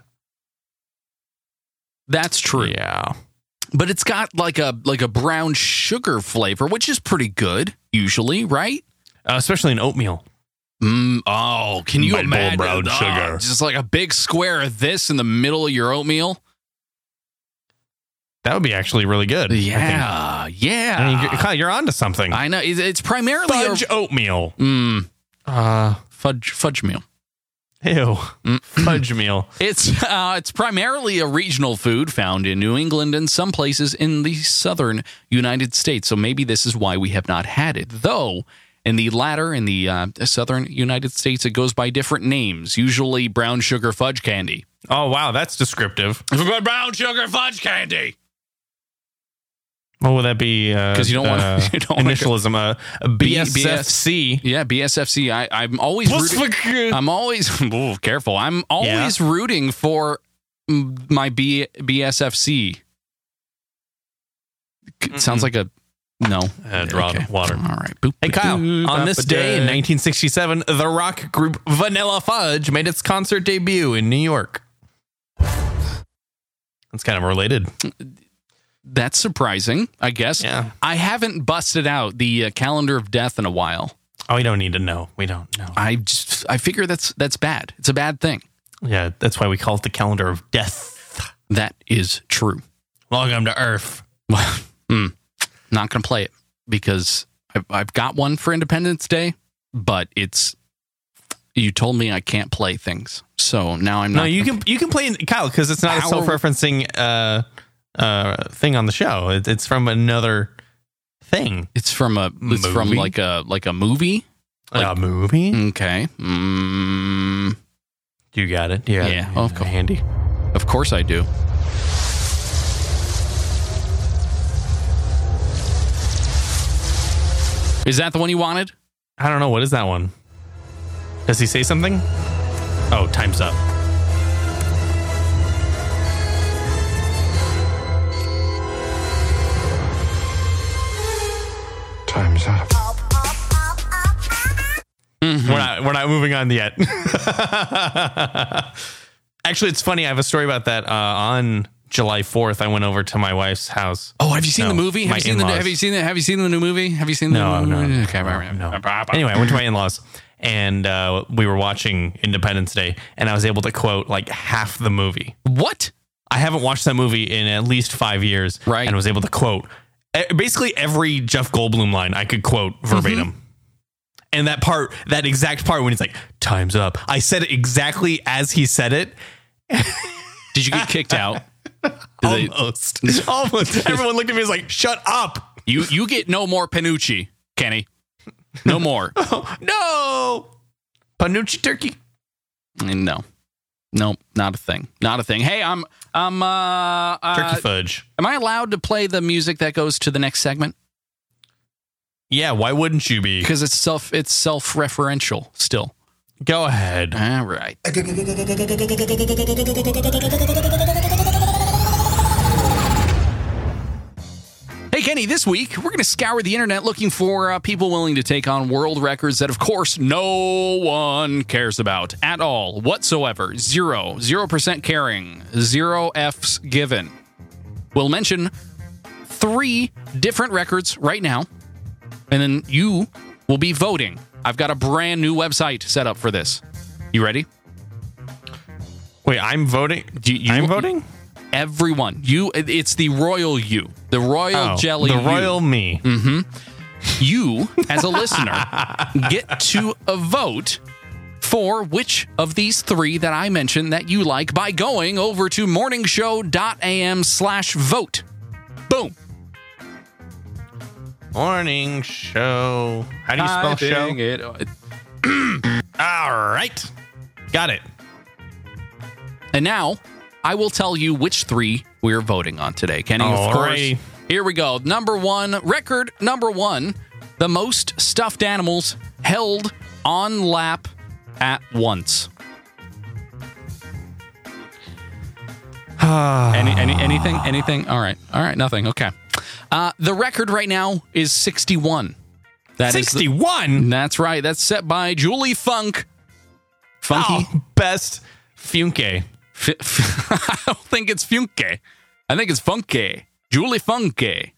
Speaker 3: That's true.
Speaker 4: Yeah.
Speaker 3: But it's got like a like a brown sugar flavor, which is pretty good usually, right?
Speaker 4: Uh, especially in oatmeal.
Speaker 3: Mm, oh, can you
Speaker 4: My bowl
Speaker 3: imagine
Speaker 4: brown
Speaker 3: Oh,
Speaker 4: sugar.
Speaker 3: just like a big square of this in the middle of your oatmeal?
Speaker 4: That would be actually really good. I think.
Speaker 3: Yeah, yeah.
Speaker 4: I mean, you're, Kyle, you're onto something.
Speaker 3: I know it's, it's primarily
Speaker 4: Fudge
Speaker 3: a
Speaker 4: oatmeal.
Speaker 3: mm,
Speaker 4: Uh,
Speaker 3: fudge fudge meal.
Speaker 4: Ew. Fudge meal.
Speaker 3: It's uh, it's primarily a regional food found in New England and some places in the southern United States. So maybe this is why we have not had it. Though in the latter, in the uh, southern United States, it goes by different names. Usually brown sugar fudge candy.
Speaker 4: Oh, wow. That's descriptive.
Speaker 3: Brown sugar fudge candy.
Speaker 4: What would that be?
Speaker 3: Because uh, you don't want
Speaker 4: uh,
Speaker 3: you don't
Speaker 4: initialism. Uh, B S F C.
Speaker 3: Yeah, B S F C. I, I'm always rooting, I'm always ooh, careful. I'm always yeah. rooting for my B, BSFC. It sounds like a no.
Speaker 4: Uh, draw
Speaker 3: okay.
Speaker 4: water.
Speaker 3: All right. Boop,
Speaker 4: hey Kyle.
Speaker 3: boop,
Speaker 4: on this day in nineteen sixty-seven, the rock group Vanilla Fudge made its concert debut in New York. That's kind of related.
Speaker 3: That's surprising, I guess.
Speaker 4: Yeah.
Speaker 3: I haven't busted out the uh, calendar of death in a while.
Speaker 4: Oh, we don't need to know. We don't know.
Speaker 3: I just I figure that's that's bad. It's a bad thing.
Speaker 4: Yeah, that's why we call it the calendar of death.
Speaker 3: That is true.
Speaker 4: Welcome to Earth.
Speaker 3: mm, not going to play it because I've, I've got one for Independence Day, but it's you told me I can't play things, so now I'm not.
Speaker 4: No, you can you can play Kyle because it's not a self-referencing uh, uh, thing on the show. It, it's from another thing.
Speaker 3: It's from a. It's
Speaker 4: movie?
Speaker 3: from like a like a movie.
Speaker 4: Like, a movie.
Speaker 3: Okay. Mm,
Speaker 4: you got it. You got
Speaker 3: yeah.
Speaker 4: it.
Speaker 3: Of course.
Speaker 4: Handy.
Speaker 3: Of course I do. Is that the one you wanted?
Speaker 4: I don't know. What is that one? Does he say something? Oh, time's up.
Speaker 6: Time's up.
Speaker 4: Mm-hmm. We're not. We're not moving on yet. Actually, it's funny. I have a story about that. Uh, on July fourth, I went over to my wife's house.
Speaker 3: Oh, have you seen
Speaker 4: no,
Speaker 3: the movie? Have you seen the? Have you seen the? Have you seen the new movie? Have you seen the?
Speaker 4: No,
Speaker 3: new
Speaker 4: no,
Speaker 3: movie?
Speaker 4: no.
Speaker 3: Okay,
Speaker 4: no, no. Anyway, I went to my in-laws, and uh, we were watching Independence Day, and I was able to quote like half the movie.
Speaker 3: What?
Speaker 4: I haven't watched that movie in at least five years,
Speaker 3: right?
Speaker 4: And was able to quote basically every Jeff Goldblum line I could quote verbatim. Mm-hmm. And that part, that exact part when he's like, "Time's up," I said it exactly as he said it.
Speaker 3: Did you get kicked out?
Speaker 4: Almost. They, almost. Everyone looked at me and was like, "Shut up."
Speaker 3: You you get no more Panucci, Kenny. No more.
Speaker 4: Oh, no. Panucci turkey.
Speaker 3: No. No, not a thing. Not a thing. Hey, I'm I'm uh, uh
Speaker 4: turkey fudge.
Speaker 3: Am I allowed to play the music that goes to the next segment?
Speaker 4: Yeah, why wouldn't you be?
Speaker 3: Because it's self it's self-referential still.
Speaker 4: Go ahead.
Speaker 3: All right. Hey, Kenny, this week, we're going to scour the internet looking for uh, people willing to take on world records that, of course, no one cares about at all whatsoever. Zero. Zero percent caring. Zero F's given. We'll mention three different records right now, and then you will be voting. I've got a brand new website set up for this. You ready?
Speaker 4: Wait, I'm voting?
Speaker 3: You, you,
Speaker 4: I'm voting?
Speaker 3: Everyone. You. It's the royal you. The royal
Speaker 4: oh,
Speaker 3: jelly
Speaker 4: The
Speaker 3: you.
Speaker 4: royal me.
Speaker 3: Mm-hmm. You, as a listener, get to a vote for which of these three that I mentioned that you like by going over to morningshow.am slash vote. Boom.
Speaker 4: Morning show. How do you spell show?
Speaker 3: It,
Speaker 4: All right. Got it.
Speaker 3: and now, I will tell you which three we're voting on today. Kenny, of
Speaker 4: Alrighty.
Speaker 3: course. Here we go. Number one, record number one, the most stuffed animals held on lap at once. any, any, anything? Anything? All right. All right. Nothing. Okay. Uh, the record right now is sixty-one. That
Speaker 4: sixty-one?
Speaker 3: Is the, that's right. That's set by Julie Funk. Funky.
Speaker 4: Oh, best Funke.
Speaker 3: F- f- I don't think it's Funke. I think it's Funke. Julie Funke.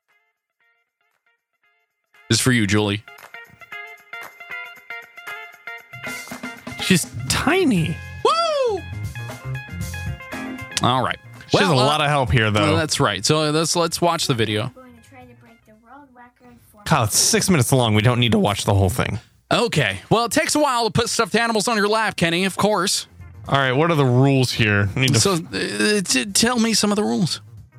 Speaker 3: This is for you, Julie.
Speaker 4: She's tiny.
Speaker 3: Woo! All right.
Speaker 4: She has a lot of help here, though.
Speaker 3: Well, that's right. So let's let's watch the video.
Speaker 6: Going to try to break the world record for
Speaker 4: Kyle, it's six minutes long. We don't need to watch the whole thing.
Speaker 3: Okay. Well, it takes a while to put stuffed animals on your lap, Kenny, of course.
Speaker 4: All right, what are the rules here? I need to
Speaker 3: So uh, t- tell me some of the rules.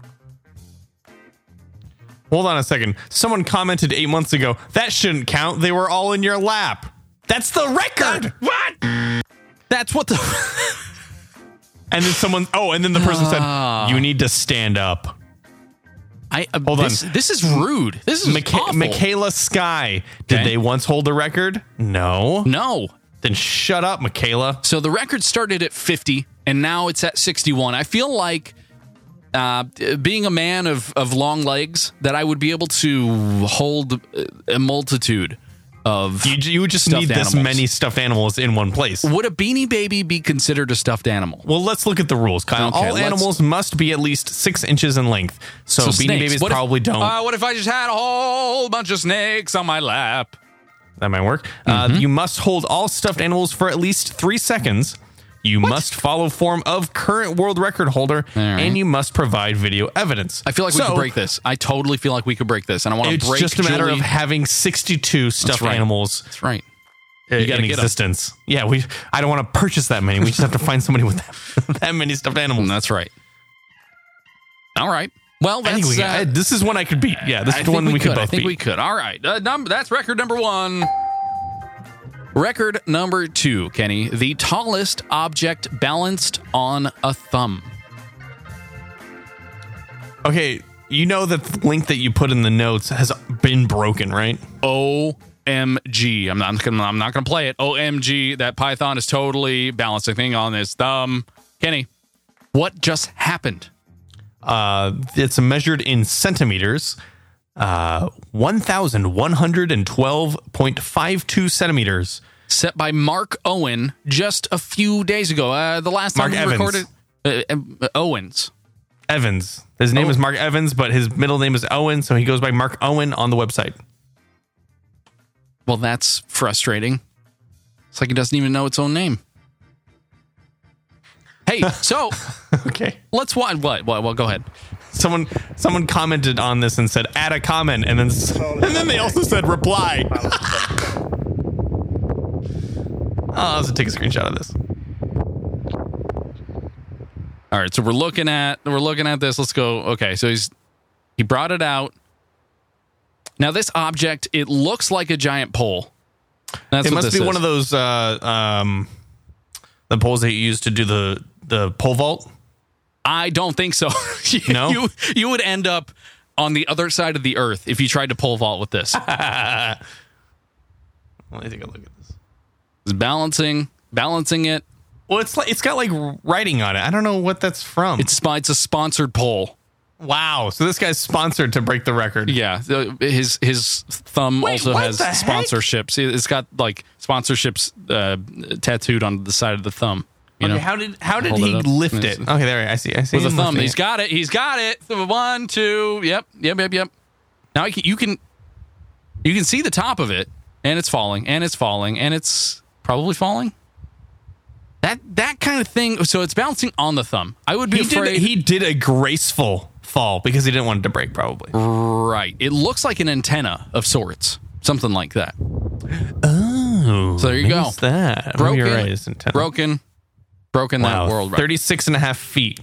Speaker 4: Hold on a second. Someone commented eight months ago, that shouldn't count. They were all in your lap. That's the record.
Speaker 3: What? That's what the...
Speaker 4: And then someone, oh, and then the person
Speaker 3: Ah.
Speaker 4: said, you need to stand up.
Speaker 3: I, uh,
Speaker 4: Hold
Speaker 3: this,
Speaker 4: on.
Speaker 3: This is rude. This is
Speaker 4: Micha-
Speaker 3: awful.
Speaker 4: Michaela Sky. Did
Speaker 3: Okay.
Speaker 4: they once hold the record? No.
Speaker 3: No.
Speaker 4: Then shut up, Michaela.
Speaker 3: So the record started at fifty, and now it's at sixty-one. I feel like uh, being a man of, of long legs, that I would be able to hold a multitude of
Speaker 4: You, you just
Speaker 3: stuffed
Speaker 4: need this
Speaker 3: animals.
Speaker 4: many stuffed animals in one place.
Speaker 3: Would a Beanie Baby be considered a stuffed animal?
Speaker 4: Well, let's look at the rules, Kyle.
Speaker 3: Okay,
Speaker 4: All
Speaker 3: let's-
Speaker 4: animals must be at least six inches in length. So,
Speaker 3: So
Speaker 4: Beanie
Speaker 3: snakes.
Speaker 4: Babies
Speaker 3: What if-
Speaker 4: probably don't.
Speaker 3: Uh, what if I just had a whole bunch of snakes on my lap?
Speaker 4: That might work. Uh, you must hold all stuffed animals for at least three seconds. You must follow form of current world record holder,
Speaker 3: All right.
Speaker 4: and you must provide video evidence.
Speaker 3: I feel like we
Speaker 4: So,
Speaker 3: could break this. I totally feel like we could break this, and I want to
Speaker 4: It's
Speaker 3: break
Speaker 4: just a matter
Speaker 3: Julie.
Speaker 4: of having sixty-two stuffed
Speaker 3: right.
Speaker 4: animals
Speaker 3: That's right.
Speaker 4: uh,
Speaker 3: You gotta
Speaker 4: in
Speaker 3: get 'em.
Speaker 4: existence. Yeah, we. I don't want to purchase that many. We just have to find somebody with that, that many stuffed animals.
Speaker 3: That's right. All right. Well,
Speaker 4: I
Speaker 3: that's
Speaker 4: think we,
Speaker 3: uh,
Speaker 4: I- this is one I could beat. Yeah, this
Speaker 3: I
Speaker 4: is
Speaker 3: think
Speaker 4: one we, could
Speaker 3: I
Speaker 4: both
Speaker 3: think
Speaker 4: beat.
Speaker 3: we could. All right. Uh, num- that's record number one. Record number two, Kenny. The tallest object balanced on a thumb.
Speaker 4: Okay, you know that the link that you put in the notes has been broken, right?
Speaker 3: O M G. I'm not, I'm gonna, I'm not going to play it. O M G. That Python is totally balancing thing on his thumb. Kenny, what just happened?
Speaker 4: Uh, it's measured in centimeters. Uh, one thousand one hundred twelve point five two centimeters.
Speaker 3: Set by Mark Owen just a few days ago. Uh, the last time
Speaker 4: Mark
Speaker 3: we
Speaker 4: Evans.
Speaker 3: recorded. Uh, uh, Owens.
Speaker 4: Evans. His name
Speaker 3: Oh.
Speaker 4: is Mark Evans, but his middle name is Owen, so he goes by Mark Owen on the website.
Speaker 3: Well, that's frustrating. It's like it doesn't even know its own name. Hey, so
Speaker 4: Okay.
Speaker 3: let's watch. What? What? Well, go ahead.
Speaker 4: Someone someone commented on this and said add a comment, and then s- and then they also said reply. Oh, I'll have to take a screenshot of this.
Speaker 3: All right, so we're looking at we're looking at this. Let's go. Okay, so he's he brought it out. Now this object, it looks like a giant pole. That's
Speaker 4: It
Speaker 3: what
Speaker 4: must
Speaker 3: this
Speaker 4: be one
Speaker 3: is.
Speaker 4: of those uh, um, the poles that you use to do the the pole vault.
Speaker 3: I don't think so. you,
Speaker 4: No?
Speaker 3: you you would end up on the other side of the earth if you tried to pole vault with this.
Speaker 4: Let me take a look at this.
Speaker 3: It's balancing, balancing it.
Speaker 4: Well, it's like it's got like writing on it. I don't know what that's from.
Speaker 3: It's sp- it's a sponsored pole.
Speaker 4: wow. So this guy's sponsored to break the record.
Speaker 3: Yeah, the- his his thumb
Speaker 4: Wait,
Speaker 3: also
Speaker 4: what
Speaker 3: has
Speaker 4: the heck?
Speaker 3: sponsorships. It's got like sponsorships uh, tattooed on the side of the thumb. You
Speaker 4: Okay,
Speaker 3: know,
Speaker 4: how did how did
Speaker 3: Hold
Speaker 4: he
Speaker 3: it up.
Speaker 4: lift
Speaker 3: Yes.
Speaker 4: it? Okay, there I see. I see.
Speaker 3: with a
Speaker 4: him
Speaker 3: thumb.
Speaker 4: lifting
Speaker 3: He's
Speaker 4: it.
Speaker 3: got it. He's got it. One, two. Yep, yep, yep, yep. Now you can you can you can see the top of it, and it's falling, and it's falling, and it's probably falling. That that kind of thing. So it's bouncing on the thumb. I would be
Speaker 4: He
Speaker 3: afraid.
Speaker 4: did he did a graceful fall because he didn't want it to break. Probably.
Speaker 3: right. It looks like an antenna of sorts, something like that.
Speaker 4: Oh,
Speaker 3: So there you go.
Speaker 4: what's that?
Speaker 3: Broken.
Speaker 4: You're right. It's antenna.
Speaker 3: Broken. Broken
Speaker 4: Wow,
Speaker 3: that world record.
Speaker 4: thirty-six and a half feet.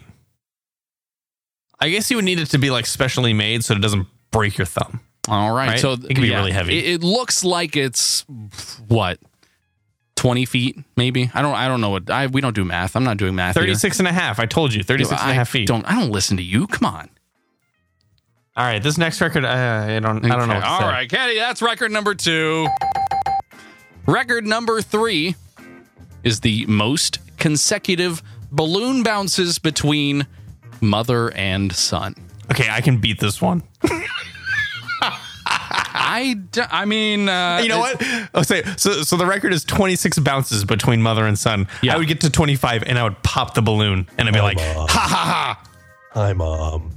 Speaker 4: I guess you would need it to be like specially made so it doesn't break your thumb.
Speaker 3: All right.
Speaker 4: Right?
Speaker 3: So
Speaker 4: It can be really heavy.
Speaker 3: It, it looks like it's what twenty feet, maybe. I don't. I don't know what. I we don't do math. I'm not doing math. here.
Speaker 4: thirty-six and a half. I told you, thirty-six and a half
Speaker 3: I
Speaker 4: feet.
Speaker 3: Don't. I don't listen to you. Come on.
Speaker 4: All right, this next record, uh, I don't, I don't know. What
Speaker 3: Okay,
Speaker 4: to
Speaker 3: all
Speaker 4: say.
Speaker 3: right, Kenny. That's record number two. Record number three is the most consecutive balloon bounces between mother and son.
Speaker 4: Okay, I can beat this one.
Speaker 3: I. d- I mean, uh,
Speaker 4: You know what? I'll say so. So the record is twenty-six bounces between mother and son.
Speaker 3: Yeah.
Speaker 4: I would get to twenty-five, and I would pop the balloon, and I'd be like,
Speaker 6: Mom.
Speaker 4: "Ha ha ha!"
Speaker 6: Hi, Mom.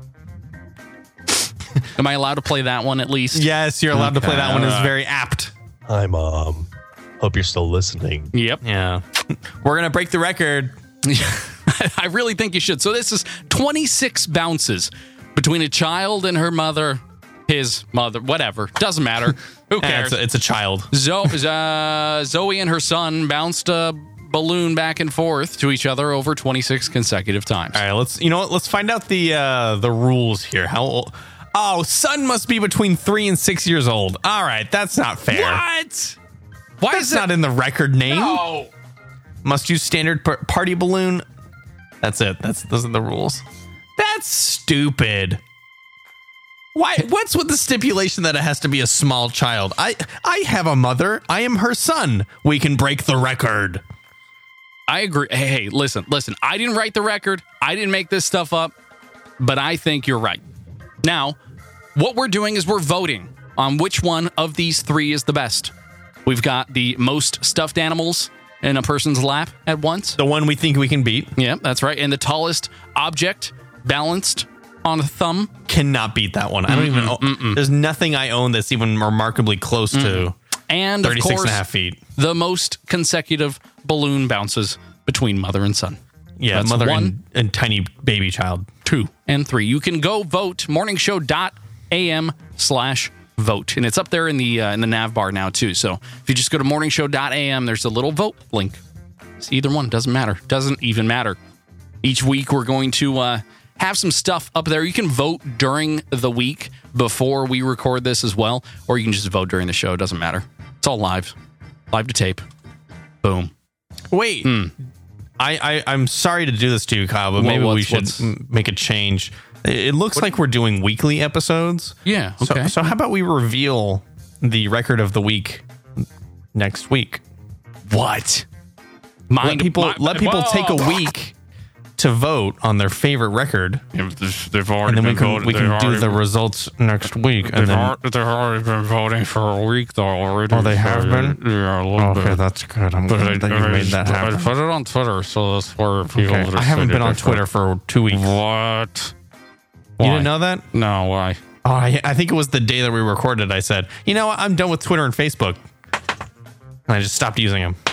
Speaker 3: Am I allowed to play that one at least?
Speaker 4: Yes, you're allowed to play
Speaker 3: Okay,
Speaker 4: that one. It's
Speaker 3: alright.
Speaker 4: very apt.
Speaker 6: Hi, Mom. Hope you're still listening.
Speaker 3: Yep.
Speaker 4: Yeah, we're gonna break the record.
Speaker 3: I really think you should. So this is twenty-six bounces between a child and her mother, his mother, whatever. Doesn't matter. Who
Speaker 4: Eh,
Speaker 3: cares?
Speaker 4: it's, a, it's a child.
Speaker 3: Zo- uh, Zoe and her son bounced a balloon back and forth to each other over twenty-six consecutive times.
Speaker 4: All right, let's you know what? Let's find out the uh, the rules here. How old? Oh, son must be between three and six years old. All right, that's not fair.
Speaker 3: What? Why
Speaker 4: That's
Speaker 3: is it
Speaker 4: not in the record name.
Speaker 3: No.
Speaker 4: Must use standard par- party balloon. That's it. That's those are the rules. That's stupid. Why? What's with the stipulation that it has to be a small child? I I have a mother. I am her son. We can break the record.
Speaker 3: I agree. Hey, hey, listen, listen. I didn't write the record. I didn't make this stuff up, but I think you're right. Now, what we're doing is we're voting on which one of these three is the best. We've got the most stuffed animals in a person's lap at once.
Speaker 4: The one we think we can beat
Speaker 3: Yeah, that's right. And the tallest object balanced on a thumb.
Speaker 4: cannot beat that one. I don't even. Own, there's nothing I own that's even remarkably close to
Speaker 3: And, of
Speaker 4: thirty-six
Speaker 3: course,
Speaker 4: and a half feet.
Speaker 3: the most consecutive balloon bounces between mother and son.
Speaker 4: Yeah,
Speaker 3: That's
Speaker 4: mother
Speaker 3: one,
Speaker 4: and, and tiny baby child.
Speaker 3: two, and three. You can go vote morningshow.am slash vote. And it's up there in the uh, in the nav bar now, too. So if you just go to morningshow.am, there's a little vote link. It's either one. Doesn't matter. Doesn't even matter. Each week, we're going to uh, have some stuff up there. You can vote during the week before we record this as well, or you can just vote during the show. It doesn't matter. It's all live. Live to tape. Boom.
Speaker 4: Wait, I, I I'm sorry to do this to you, Kyle, but
Speaker 3: Well,
Speaker 4: maybe we
Speaker 3: what's-
Speaker 4: should
Speaker 3: what's-
Speaker 4: m- make a change. It looks like we're doing weekly episodes.
Speaker 3: Yeah,
Speaker 4: So,
Speaker 3: okay.
Speaker 4: so how about we reveal the record of the week next week?
Speaker 3: What?
Speaker 4: Let
Speaker 3: Mind
Speaker 4: people
Speaker 3: my-
Speaker 4: let people
Speaker 3: Whoa.
Speaker 4: take a week to vote on their favorite record,
Speaker 5: They've already
Speaker 4: and then we
Speaker 5: been
Speaker 4: can
Speaker 5: voting.
Speaker 4: we
Speaker 5: they've
Speaker 4: can do
Speaker 5: already,
Speaker 4: the results next week. And
Speaker 5: they've,
Speaker 4: then
Speaker 5: al- they've already been voting for a week, though, already.
Speaker 4: Oh, they have
Speaker 5: So,
Speaker 4: been?
Speaker 5: Yeah, a little
Speaker 4: okay,
Speaker 5: bit.
Speaker 4: that's good. I'm
Speaker 5: But
Speaker 4: glad
Speaker 5: I,
Speaker 4: that you
Speaker 5: I
Speaker 4: made
Speaker 5: just-
Speaker 4: that
Speaker 5: I
Speaker 4: happen.
Speaker 5: put it on Twitter, so that's where people.
Speaker 4: Okay.
Speaker 5: that
Speaker 4: I haven't
Speaker 5: say
Speaker 4: been
Speaker 5: that
Speaker 4: on
Speaker 5: they're
Speaker 4: Twitter for two weeks.
Speaker 5: What?
Speaker 4: You
Speaker 5: Why?
Speaker 4: didn't know that?
Speaker 5: No, why?
Speaker 4: Oh, I, I think it was the day that we recorded. I said, you know what? I'm done with Twitter and Facebook. And I just stopped using them.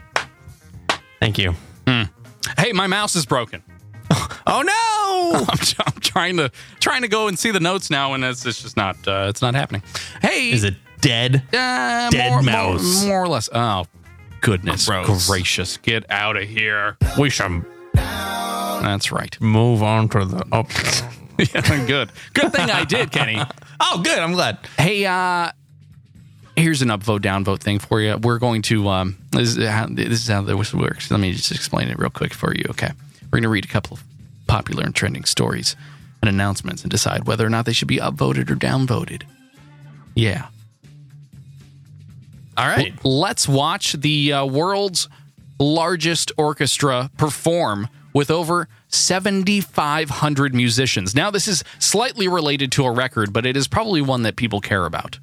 Speaker 4: Thank you.
Speaker 3: Hey, my mouse is broken.
Speaker 4: Oh, no.
Speaker 3: I'm, tr- I'm trying to trying to go and see the notes now, and it's, it's just not uh, it's not happening. Hey,
Speaker 4: Is it dead?
Speaker 3: uh,
Speaker 4: dead
Speaker 3: more,
Speaker 4: mouse?
Speaker 3: More, more or less. Oh, goodness
Speaker 4: Gross.
Speaker 3: gracious! Get out of here.
Speaker 4: We should
Speaker 3: That's right.
Speaker 4: move on to the up.
Speaker 3: Yeah, good. Good thing I did, Kenny.
Speaker 4: Oh, good. I'm glad.
Speaker 3: Hey, uh, here's an upvote, downvote thing for you. We're going to, um, this is how this, is how this works. Let me just explain it real quick for you, okay? We're going to read a couple of popular and trending stories and announcements and decide whether or not they should be upvoted or downvoted. Yeah.
Speaker 4: All right.
Speaker 3: Let's watch the uh, world's largest orchestra perform with over seventy-five hundred musicians. Now, this is slightly related to a record, but it is probably one that people care about.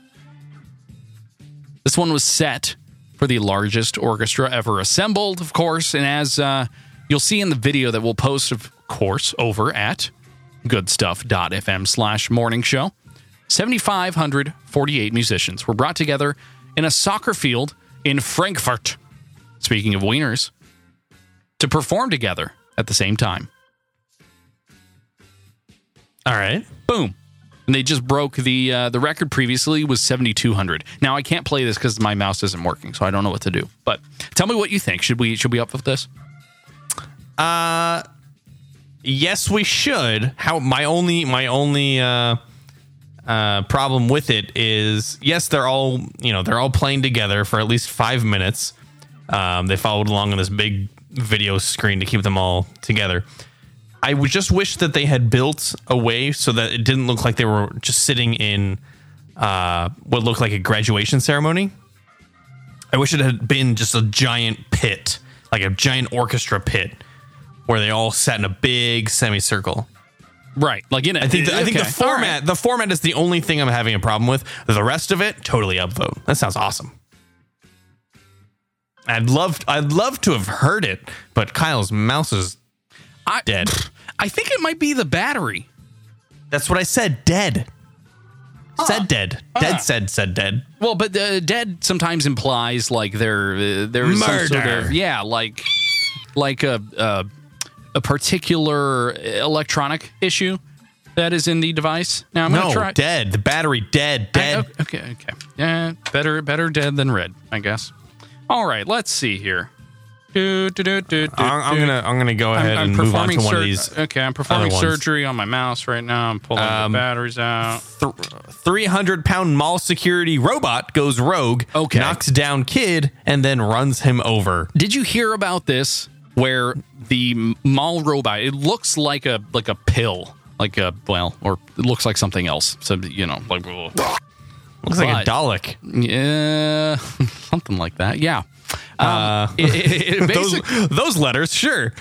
Speaker 3: This one was set for the largest orchestra ever assembled, of course, and as uh, you'll see in the video that we'll post, of course, over at goodstuff.fm slash morning show, seven thousand five hundred forty-eight musicians were brought together in a soccer field in Frankfurt, speaking of wieners, to perform together at the same time.
Speaker 4: All right.
Speaker 3: Boom. And they just broke the uh, the record previously was seventy-two hundred. Now, I can't play this because my mouse isn't working, so I don't know what to do. But tell me what you think. Should we should we up with this?
Speaker 4: Uh, yes, we should. How my only my only uh, uh, problem with it is yes, they're all you know they're all playing together for at least five minutes. Um, they followed along on this big video screen to keep them all together. I would just wish that they had built a way so that it didn't look like they were just sitting in uh, what looked like a graduation ceremony. I wish it had been just a giant pit, like a giant orchestra pit, where they all sat in a big semicircle.
Speaker 3: Right. Like in it.
Speaker 4: I think the, I think the
Speaker 3: Okay.
Speaker 4: format
Speaker 3: All right.
Speaker 4: the format is the only thing I'm having a problem with. The rest of it, totally upvote. That sounds awesome. I'd love I'd love to have heard it, but Kyle's mouse is
Speaker 3: I,
Speaker 4: dead.
Speaker 3: I think it might be the battery.
Speaker 4: That's what I said. Dead. Said dead. Dead
Speaker 3: Uh.
Speaker 4: said said dead.
Speaker 3: Well, but uh, dead sometimes implies like there uh, there's some sort
Speaker 4: Murder.
Speaker 3: of, yeah, like like a uh, a particular electronic issue that is in the device? Now I'm going
Speaker 4: No,
Speaker 3: to try.
Speaker 4: dead. The battery dead. Dead.
Speaker 3: I- okay, okay. Yeah, better, better dead than red, I guess. All right, let's see here. Do, do, do, do, do,
Speaker 4: I'm, I'm
Speaker 3: do.
Speaker 4: gonna I'm gonna go ahead
Speaker 3: I'm- I'm
Speaker 4: and move on to
Speaker 3: performing
Speaker 4: one of
Speaker 3: sur-
Speaker 4: these.
Speaker 3: Okay, I'm performing
Speaker 4: other ones.
Speaker 3: surgery on my mouse right now. I'm pulling
Speaker 4: Um,
Speaker 3: the batteries out.
Speaker 4: three hundred pound mall security robot goes rogue,
Speaker 3: Okay.
Speaker 4: knocks down kid, and then runs him over.
Speaker 3: Did you hear about this? Where the mall robot, it looks like a like a pill, like a well, or it looks like something else. So you know, like ugh.
Speaker 4: Looks like a
Speaker 3: But-
Speaker 4: Dalek.
Speaker 3: yeah, something like that. Yeah. Um,
Speaker 4: Uh,
Speaker 3: it, it, it
Speaker 4: those,
Speaker 3: basic-
Speaker 4: those letters, sure.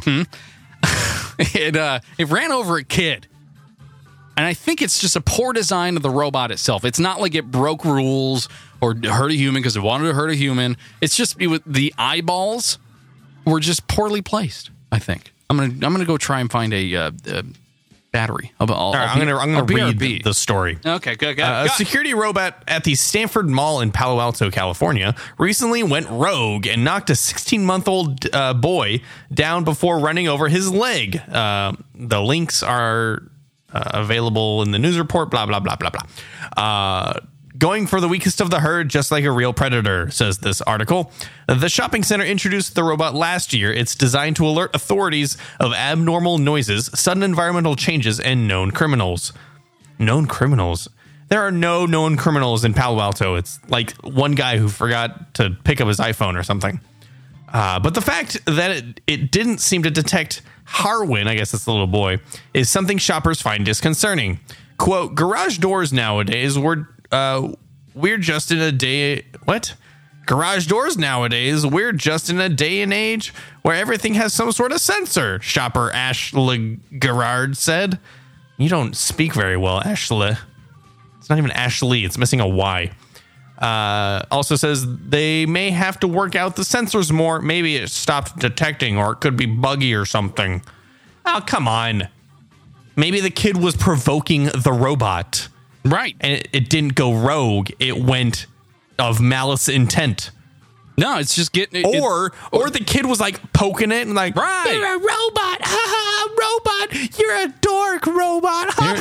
Speaker 3: it uh, it ran over a kid, and I think it's just a poor design of the robot itself. It's not like it broke rules or hurt a human because it wanted to hurt a human. It's just it, was- the eyeballs were just poorly placed. I think I'm gonna I'm gonna go try and find a, uh, a battery. I'll, I'll,
Speaker 4: All right,
Speaker 3: I'll
Speaker 4: I'm
Speaker 3: be-
Speaker 4: gonna I'm
Speaker 3: I'll
Speaker 4: gonna read
Speaker 3: B R B.
Speaker 4: the story.
Speaker 3: Okay, good, good.
Speaker 4: Uh, a
Speaker 3: good.
Speaker 4: security robot at the Stanford Mall in Palo Alto, California, recently went rogue and knocked a sixteen-month-old uh, boy down before running over his leg. Uh, the links are uh, available in the news report, blah, blah, blah, blah, blah. Uh, going for the weakest of the herd, just like a real predator, says this article. The shopping center introduced the robot last year. It's designed to alert authorities of abnormal noises, sudden environmental changes, and known criminals. Known criminals? There are no known criminals in Palo Alto. It's like one guy who forgot to pick up his iPhone or something. Uh, but the fact that it, it didn't seem to detect Harwin, I guess that's the little boy, is something shoppers find disconcerting. Quote, garage doors nowadays, we're, uh, we're just in a day... What? Garage doors nowadays, we're just in a day and age where everything has some sort of sensor, shopper Ashley Gerard said. You don't speak very well, Ashley. It's not even Ashley. It's missing a Y. Uh, also says they may have to work out the sensors more. Maybe it stopped detecting, or it could be buggy or something. Oh, come on. Maybe the kid was provoking the robot.
Speaker 3: Right.
Speaker 4: And it, it didn't go rogue. It went of malice intent.
Speaker 3: No, it's just getting... It,
Speaker 4: Or or the kid was like poking it and like,
Speaker 3: Right.
Speaker 4: you're a robot. Ha ha, robot. You're a dork, robot. Ha.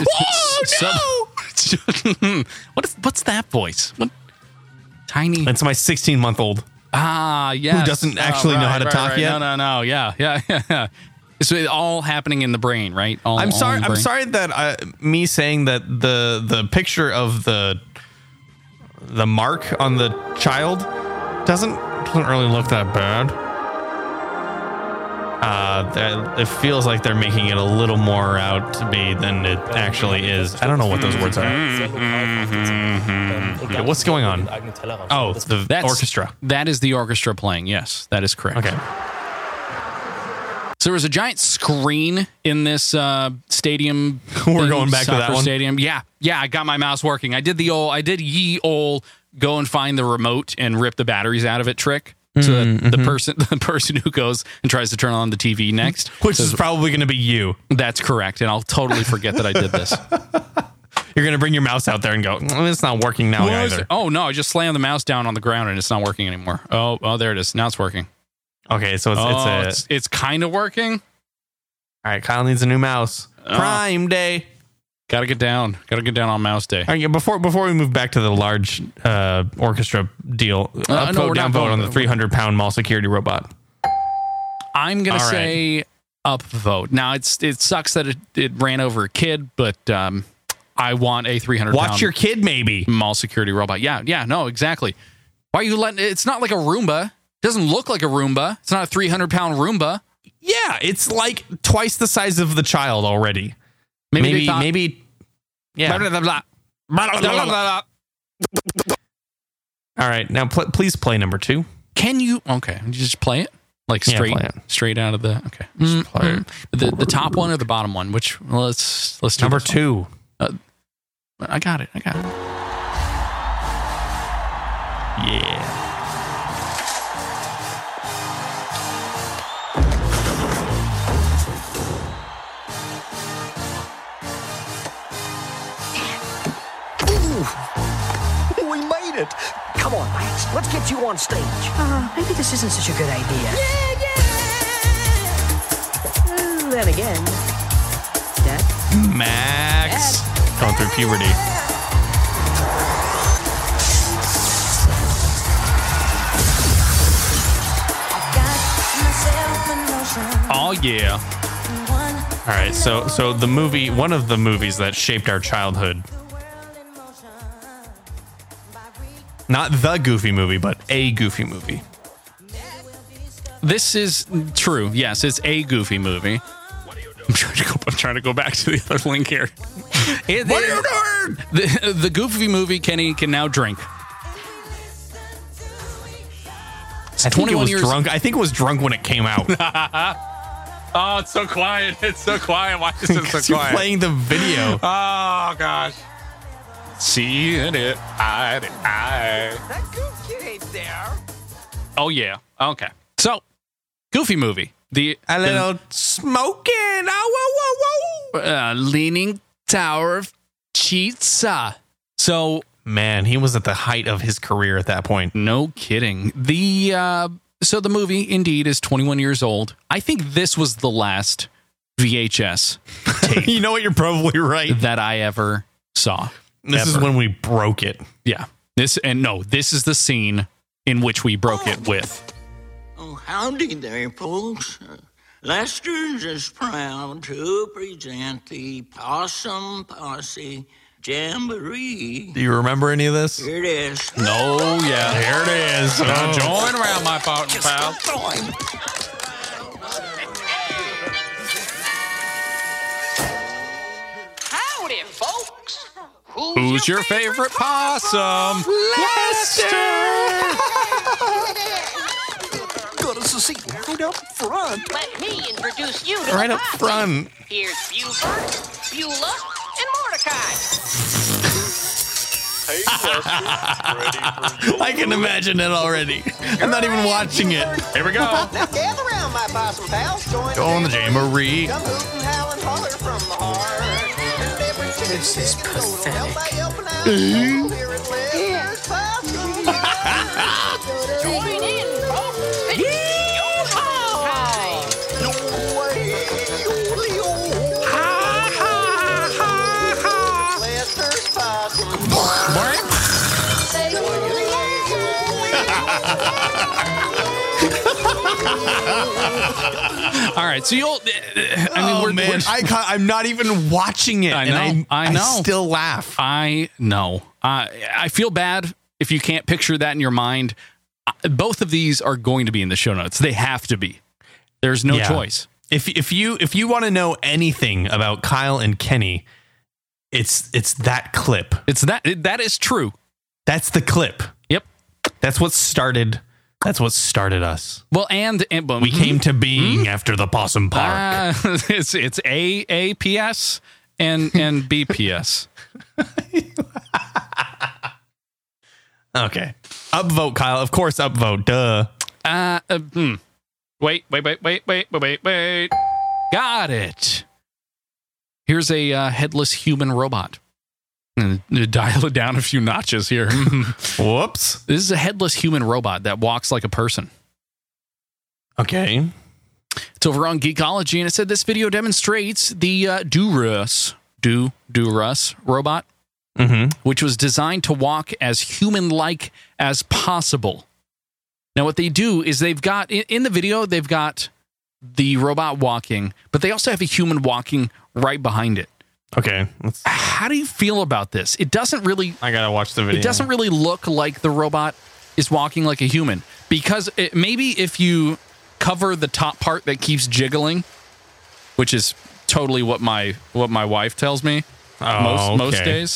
Speaker 3: You're-
Speaker 4: Oh, no.
Speaker 3: what is, what's that voice? What tiny...
Speaker 4: That's my sixteen-month-old.
Speaker 3: Ah, yes.
Speaker 4: Who doesn't actually know how to talk yet?
Speaker 3: No, no, no. Yeah, yeah, yeah. It's all happening in the brain, right? All,
Speaker 4: I'm
Speaker 3: all
Speaker 4: sorry.
Speaker 3: in the
Speaker 4: I'm
Speaker 3: brain.
Speaker 4: sorry that I, me saying that the the picture of the the mark on the child doesn't doesn't really look that bad. Uh, that, it feels like they're making it a little more out to be than it actually is. I don't know what those words are. Okay, what's going on? Oh, the
Speaker 3: That's,
Speaker 4: orchestra.
Speaker 3: That is the orchestra playing. Yes, that is correct.
Speaker 4: Okay.
Speaker 3: So there was a giant screen in this uh, stadium.
Speaker 4: We're
Speaker 3: thing,
Speaker 4: going back to that
Speaker 3: soccer
Speaker 4: one?
Speaker 3: Stadium. Yeah, yeah. I got my mouse working. I did the old. I did ye old go and find the remote and rip the batteries out of it trick. So
Speaker 4: Mm-hmm.
Speaker 3: that the person, the person who goes and tries to turn on the T V next,
Speaker 4: Which
Speaker 3: says,
Speaker 4: is probably going to be you.
Speaker 3: that's correct, and I'll totally forget that I did this.
Speaker 4: You're going to bring your mouse out there and go, "Mm, it's not working now
Speaker 3: What is
Speaker 4: either.
Speaker 3: it? Oh no! I just slammed the mouse down on the ground and it's not working anymore. Oh, oh, there it is. Now it's working.
Speaker 4: Okay, so it's,
Speaker 3: oh,
Speaker 4: it's a.
Speaker 3: it's, it's kind of working.
Speaker 4: All right, Kyle needs a new mouse.
Speaker 3: Oh.
Speaker 4: Prime Day.
Speaker 3: Got to get down. Got to get down on mouse day.
Speaker 4: All right, yeah, before before we move back to the large uh, orchestra deal,
Speaker 3: Uh,
Speaker 4: up
Speaker 3: no, we're
Speaker 4: vote,
Speaker 3: not
Speaker 4: down vote
Speaker 3: voting.
Speaker 4: on the three hundred pound mall security robot.
Speaker 3: I'm gonna
Speaker 4: All right.
Speaker 3: say up vote. Now it's it sucks that it, it ran over a kid, but um, I want a three hundred.
Speaker 4: Watch your kid, maybe.
Speaker 3: mall security robot. Yeah, yeah, no, exactly. Why are you letting? It's not like a Roomba. It doesn't look like a Roomba. It's not a three hundred pound Roomba.
Speaker 4: Yeah, it's like twice the size of the child already.
Speaker 3: Maybe
Speaker 4: Maybe,
Speaker 3: they thought-
Speaker 4: maybe. Yeah.
Speaker 3: Blah, blah, blah, blah. Blah, blah, blah, blah.
Speaker 4: All right, now pl- please play number two.
Speaker 3: Can you? Okay, you just play it like
Speaker 4: Yeah,
Speaker 3: straight,
Speaker 4: play it.
Speaker 3: straight out of the. Okay,
Speaker 4: Just play
Speaker 3: Mm, the the top one or the bottom one? Which well, let's let's do
Speaker 4: Number
Speaker 3: this one.
Speaker 4: two.
Speaker 3: I got it. I got it.
Speaker 4: Yeah.
Speaker 7: We made it! Come on, Max. Let's get you on stage.
Speaker 8: Uh, maybe this isn't such a good idea.
Speaker 7: Yeah, yeah!
Speaker 8: Uh, then again, Dad?
Speaker 4: Max. going through puberty.
Speaker 3: Oh yeah.
Speaker 4: All right, so so the movie, one of the movies that shaped our childhood, not the Goofy movie, but a Goofy movie.
Speaker 3: This is true. Yes, it's a Goofy movie. I'm trying to go. I'm trying to go back to the other link here. It,
Speaker 4: What are you doing?
Speaker 3: The, the Goofy movie. Kenny can now drink. It's
Speaker 4: I think it was
Speaker 3: years.
Speaker 4: drunk. I think it was drunk when it came out.
Speaker 3: Oh, it's so quiet. It's so quiet. Why is it so
Speaker 4: You're
Speaker 3: quiet?
Speaker 4: playing the video.
Speaker 3: Oh gosh. See it. it I. I.
Speaker 7: That goof kid ain't there.
Speaker 3: Oh yeah. Okay. So, Goofy movie. The
Speaker 4: A little smoking. Oh, whoa, whoa, whoa.
Speaker 3: uh, Leaning Tower of Pizza. So,
Speaker 4: Man, he was at the height of his career at that point.
Speaker 3: no kidding. The uh, so the movie indeed is twenty-one years old. I think this was the last V H S tape
Speaker 4: You know what? You're probably right.
Speaker 3: that I ever saw.
Speaker 4: This is
Speaker 3: Ever.
Speaker 4: when we broke it.
Speaker 3: Yeah. This and no, this is the scene in which we broke it with.
Speaker 9: Oh, howdy there, folks. Uh, Lester's is proud to present the Possum Posse Jamboree.
Speaker 4: Do you remember any of this?
Speaker 9: Here it is.
Speaker 3: No, yeah.
Speaker 4: There it is.
Speaker 3: Now
Speaker 4: Oh.
Speaker 3: join around my partner, pal.
Speaker 10: Howdy, folks.
Speaker 3: Who's your favorite possum?
Speaker 7: Got us a seat right up front.
Speaker 10: Let me introduce you to
Speaker 4: Right
Speaker 10: the
Speaker 4: up
Speaker 10: posse.
Speaker 4: front.
Speaker 10: Here's Buford, Beulah, and Mordecai.
Speaker 4: I can imagine it already. I'm not even watching it. Here we go.
Speaker 7: Now gather round, my possum pals. Join
Speaker 4: Go on the jamboree.
Speaker 7: Come hoot and howl and holler from the heart. This is pathetic.
Speaker 10: Join in, folks. It's your time.
Speaker 3: All right, so you'll. I mean,
Speaker 4: Oh,
Speaker 3: we're,
Speaker 4: man.
Speaker 3: we're
Speaker 4: I ca- I'm not even watching it.
Speaker 3: I
Speaker 4: and
Speaker 3: know, I know.
Speaker 4: still laugh.
Speaker 3: I know. I I feel bad if you can't picture that in your mind. Uh, Both of these are going to be in the show notes. They have to be. There's no
Speaker 4: Yeah.
Speaker 3: choice.
Speaker 4: If if you if you want to know anything about Kyle and Kenny, it's it's that clip.
Speaker 3: It's that that is true.
Speaker 4: That's the clip.
Speaker 3: Yep.
Speaker 4: That's what started. That's what started us.
Speaker 3: Well, and, and
Speaker 4: We came to being after the Possum Park.
Speaker 3: Uh, it's it's A A P S and and B P S.
Speaker 4: Okay. Upvote, Kyle. Of course, upvote. Duh.
Speaker 3: Uh, uh hmm. Wait, wait, wait, wait, wait, wait, wait, wait. Got it. Here's a uh, headless human robot. Uh, Dial it down a few notches here.
Speaker 4: Whoops.
Speaker 3: This is a headless human robot that walks like a person.
Speaker 4: Okay.
Speaker 3: It's over on Geekology, and it said this video demonstrates the uh, Durus, Do Durus robot,
Speaker 4: Mm-hmm.
Speaker 3: which was designed to walk as human-like as possible. Now, what they do is they've got, in, in the video, they've got the robot walking, but they also have a human walking right behind it.
Speaker 4: Okay. Let's,
Speaker 3: How do you feel about this? It doesn't really,
Speaker 4: I gotta watch the video.
Speaker 3: it doesn't really look like the robot is walking like a human, because it, maybe if you cover the top part that keeps jiggling, which is totally what my what my wife tells me
Speaker 4: Oh,
Speaker 3: most most
Speaker 4: okay.
Speaker 3: days.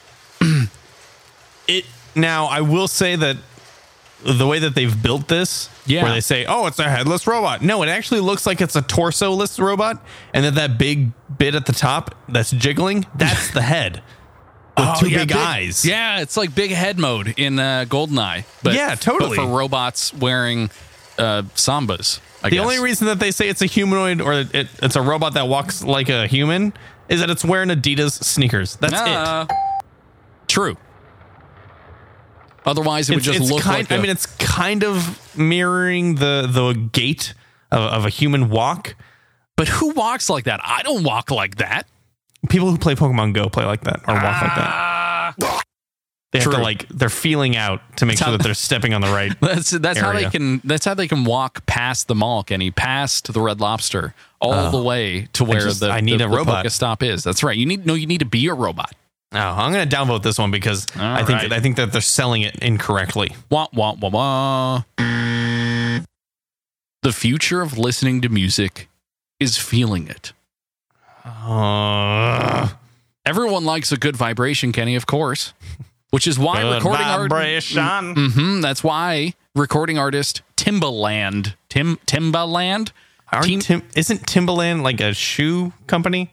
Speaker 4: It now. I will say that the way that they've built this,
Speaker 3: Yeah.
Speaker 4: where they say, "Oh, it's a headless robot." No, it actually looks like it's a torso-less robot, and then that big bit at the top that's jiggling, that's the head with
Speaker 3: Oh,
Speaker 4: two
Speaker 3: yeah,
Speaker 4: big, eyes.
Speaker 3: Yeah, it's like big head mode in uh, GoldenEye. But,
Speaker 4: Yeah, totally.
Speaker 3: But for robots wearing uh, sambas, I
Speaker 4: The
Speaker 3: guess.
Speaker 4: only reason that they say it's a humanoid or it, it's a robot that walks like a human is that it's wearing Adidas sneakers. That's it.
Speaker 3: Uh, True. Otherwise, it would
Speaker 4: It's,
Speaker 3: just
Speaker 4: it's
Speaker 3: look
Speaker 4: kind.
Speaker 3: like a-
Speaker 4: I mean, it's kind of mirroring the the gait of, of a human walk.
Speaker 3: But who walks like that? I don't walk like that.
Speaker 4: People who play Pokemon Go play like that or walk like that. They have
Speaker 3: True.
Speaker 4: to like they're feeling out to make
Speaker 3: That's
Speaker 4: sure
Speaker 3: how-
Speaker 4: that they're stepping on the right.
Speaker 3: That's that's how they
Speaker 4: area.
Speaker 3: can that's how they can walk past the mall, Kenny, past the Red Lobster, all
Speaker 4: Oh.
Speaker 3: the way to where
Speaker 4: just-
Speaker 3: the
Speaker 4: I need
Speaker 3: the,
Speaker 4: a
Speaker 3: the
Speaker 4: robot.
Speaker 3: Pokestop is. That's right. You need no. You need to be a robot.
Speaker 4: Oh, I'm going to downvote this one because
Speaker 3: All
Speaker 4: I think
Speaker 3: right.
Speaker 4: I think that they're selling it incorrectly.
Speaker 3: Wah wah wah wah. The future of listening to music is feeling it.
Speaker 4: Uh,
Speaker 3: Everyone likes a good vibration, Kenny, of course. Which is why
Speaker 4: Good
Speaker 3: recording art.
Speaker 4: vibration.
Speaker 3: Mm-hmm, that's why recording artist Timbaland, Tim Timbaland.
Speaker 4: Aren't
Speaker 3: Team-
Speaker 4: Tim, isn't Timbaland like a shoe company?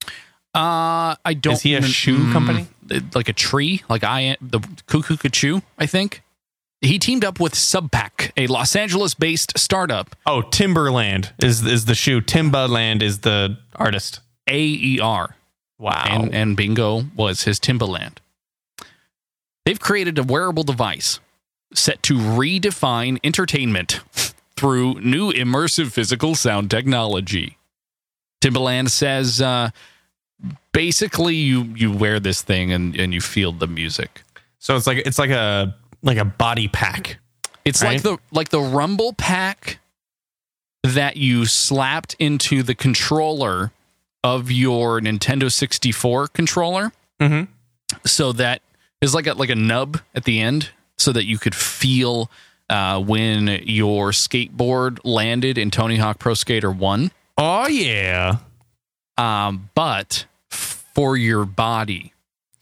Speaker 3: Uh, I don't.
Speaker 4: Is he a
Speaker 3: mm,
Speaker 4: shoe
Speaker 3: mm,
Speaker 4: company?
Speaker 3: Like a tree, like I am the Cuckoo Cuckoo, I think. He teamed up with Subpack, a Los Angeles-based startup.
Speaker 4: Oh, Timberland is is the shoe. Timbaland is the artist.
Speaker 3: A E R.
Speaker 4: Wow.
Speaker 3: And, and Bingo was his Timbaland. They've created a wearable device set to redefine entertainment through new immersive physical sound technology. Timbaland says, uh, basically, you you wear this thing and, and you feel the music.
Speaker 4: So it's like it's like a like a body pack.
Speaker 3: It's
Speaker 4: right?
Speaker 3: like the like the Rumble Pack that you slapped into the controller of your Nintendo sixty-four controller.
Speaker 4: Mm-hmm.
Speaker 3: So that is like a like a nub at the end, so that you could feel uh, when your skateboard landed in Tony Hawk Pro Skater one.
Speaker 4: Oh yeah.
Speaker 3: Um, but for your body,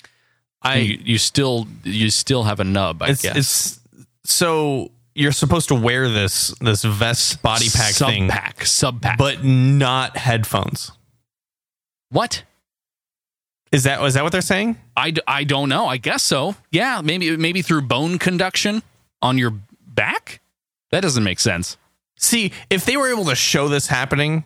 Speaker 4: I
Speaker 3: you, you still you still have a nub. I
Speaker 4: it's,
Speaker 3: guess
Speaker 4: it's so you're supposed to wear this this vest body pack
Speaker 3: sub
Speaker 4: thing,
Speaker 3: pack sub pack.
Speaker 4: but not headphones.
Speaker 3: What?
Speaker 4: Is that is that what they're saying?
Speaker 3: I, d- I don't know. I guess so. Yeah, maybe maybe through bone conduction on your back. That doesn't make sense.
Speaker 4: See, if they were able to show this happening,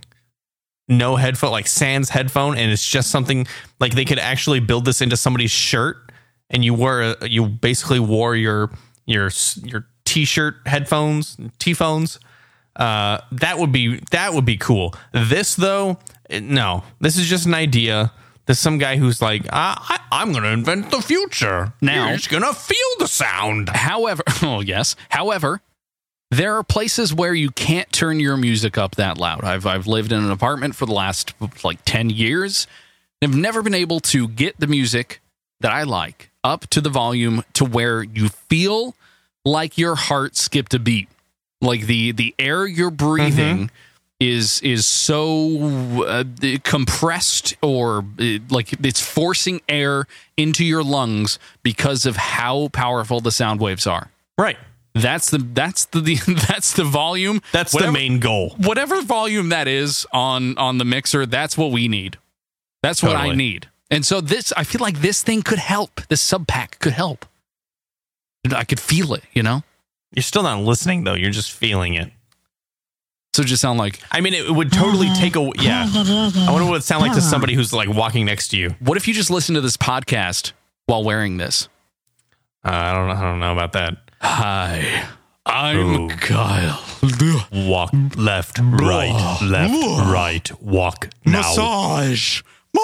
Speaker 4: no headphone, like sans headphone, and it's just something like they could actually build this into somebody's shirt, and you wore a, you basically wore your your your t-shirt headphones, T-phones. Uh, that would be that would be cool. This though, no, this is just an idea. There's some guy who's like, I, I, I'm going to invent the future.
Speaker 3: Now-
Speaker 4: You're just going to feel the sound.
Speaker 3: However, oh yes. However, there are places where you can't turn your music up that loud. I've I've lived in an apartment for the last like ten years. I've never been able to get the music that I like up to the volume to where you feel like your heart skipped a beat. Like the the air you're breathing
Speaker 4: Mm-hmm.
Speaker 3: is is so uh, compressed, or uh, like it's forcing air into your lungs because of how powerful the sound waves are.
Speaker 4: Right.
Speaker 3: That's the that's the, the that's the volume.
Speaker 4: That's
Speaker 3: Whatever-
Speaker 4: the main goal.
Speaker 3: Whatever volume that is on on the mixer, that's what we need. That's what I
Speaker 4: Totally.
Speaker 3: need. And so this, I feel like this thing could help. This sub pack could help. I could feel it, you know.
Speaker 4: You're still not listening though. You're just feeling it.
Speaker 3: So it just sound like,
Speaker 4: I mean, it would totally take a yeah. I wonder what it would sound like to somebody who's like walking next to you.
Speaker 3: what if you just listen to this podcast while wearing this?
Speaker 4: Uh, I don't know. I don't know about that.
Speaker 3: Hi, I'm
Speaker 4: Oh.
Speaker 3: Kyle.
Speaker 4: Walk left, right, left, right. Walk now.
Speaker 3: Massage,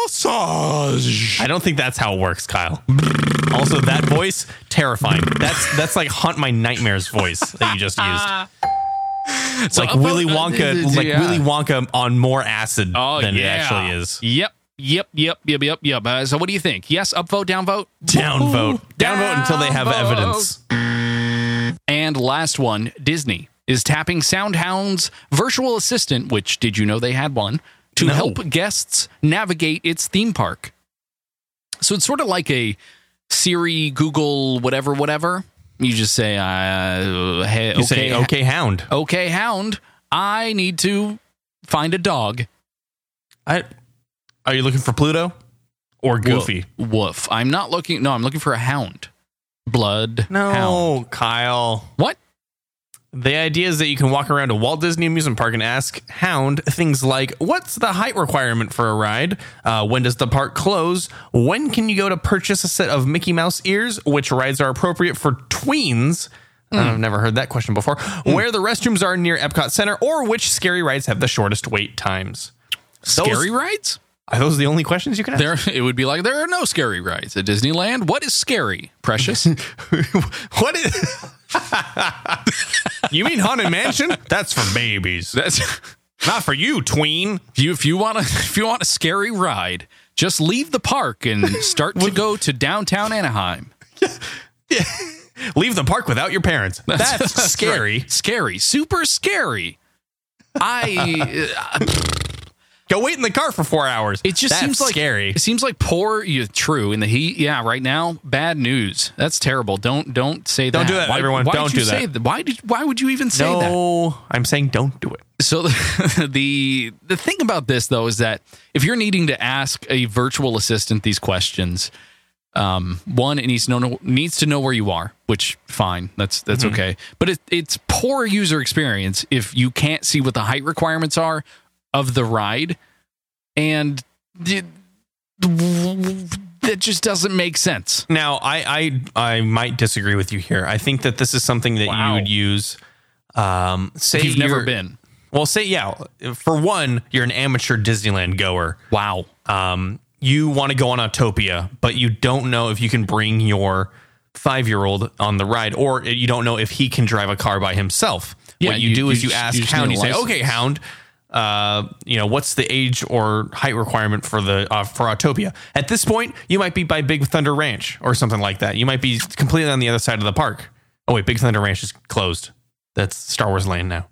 Speaker 3: massage.
Speaker 4: I don't think that's how it works, Kyle. Also, that voice terrifying. That's that's like haunt my nightmares voice that you just used. It's like
Speaker 3: upvote-
Speaker 4: Willy Wonka, like
Speaker 3: yeah.
Speaker 4: Willy Wonka on more acid
Speaker 3: Oh,
Speaker 4: than
Speaker 3: yeah.
Speaker 4: it actually is.
Speaker 3: Yep, yep, yep, yep, yep, yep. Uh, so what do you think? Yes, upvote, downvote?
Speaker 4: Downvote, downvote until they have
Speaker 3: Downvote.
Speaker 4: evidence.
Speaker 3: And last one, Disney is tapping SoundHound's virtual assistant, which did you know they had one, to
Speaker 4: No.
Speaker 3: help guests navigate its theme park. So it's sort of like a Siri, Google, whatever, whatever. You just say, uh, hey,
Speaker 4: You
Speaker 3: okay,
Speaker 4: say, "Okay, Hound."
Speaker 3: okay, Hound, I need to find a dog.
Speaker 4: I, are you looking for Pluto or Goofy?
Speaker 3: Woof. Woof. I'm not looking. No, I'm looking for a hound. Blood.
Speaker 4: No,
Speaker 3: Hound.
Speaker 4: Kyle.
Speaker 3: What?
Speaker 4: The idea is that you can walk around a Walt Disney amusement park and ask Hound things like, what's the height requirement for a ride? Uh, when does the park close? When can you go to purchase a set of Mickey Mouse ears? Which rides are appropriate for tweens?
Speaker 3: Mm.
Speaker 4: I've never heard that question before. Mm. Where the restrooms are near Epcot Center, or which scary rides have the shortest wait times?
Speaker 3: Scary
Speaker 4: Those-
Speaker 3: rides?
Speaker 4: Are those the only questions you can ask?
Speaker 3: There, it would be like, there are no scary rides at Disneyland. What is scary? There, it would be like, there are no scary rides at Disneyland. What is scary, Precious?
Speaker 4: What is? You mean Haunted Mansion? That's for babies.
Speaker 3: That's
Speaker 4: not for you, tween.
Speaker 3: If you if you want a if you want a scary ride, just leave the park and start to go to downtown Anaheim.
Speaker 4: Yeah. Leave the park without your parents. That's, that's scary.
Speaker 3: Right. Scary. Super scary. I uh,
Speaker 4: go wait in the car for four hours.
Speaker 3: It just
Speaker 4: that's
Speaker 3: seems like
Speaker 4: scary.
Speaker 3: It seems like poor. You true in the heat. Yeah, right now, bad news. That's terrible. Don't don't say that.
Speaker 4: Don't do that,
Speaker 3: why,
Speaker 4: everyone.
Speaker 3: Why
Speaker 4: don't
Speaker 3: do
Speaker 4: that.
Speaker 3: Say that. Why did? Why would you even say
Speaker 4: no,
Speaker 3: that?
Speaker 4: No, I'm saying don't do it.
Speaker 3: So the, the the thing about this though is that if you're needing to ask a virtual assistant these questions, um, one, it needs to know needs to know where you are, which fine, that's that's mm-hmm. okay. But it, it's poor user experience if you can't see what the height requirements are of the ride, and it, that just doesn't make sense.
Speaker 4: Now, I, I I might disagree with you here. I think that this is something that wow. you would use. Um, say
Speaker 3: if you've never been.
Speaker 4: Well, say yeah. For one, you're an amateur Disneyland goer.
Speaker 3: Wow.
Speaker 4: Um. You want to go on Autopia, but you don't know if you can bring your five-year-old on the ride, or you don't know if he can drive a car by himself.
Speaker 3: Yeah,
Speaker 4: what you, you do is you, you ask you Hound, you say,
Speaker 3: license.
Speaker 4: okay, Hound, uh, you know, what's the age or height requirement for the uh, for Autopia? At this point, you might be by Big Thunder Ranch or something like that. You might be completely on the other side of the park. Oh, wait, Big Thunder Ranch is closed. That's Star Wars Land now.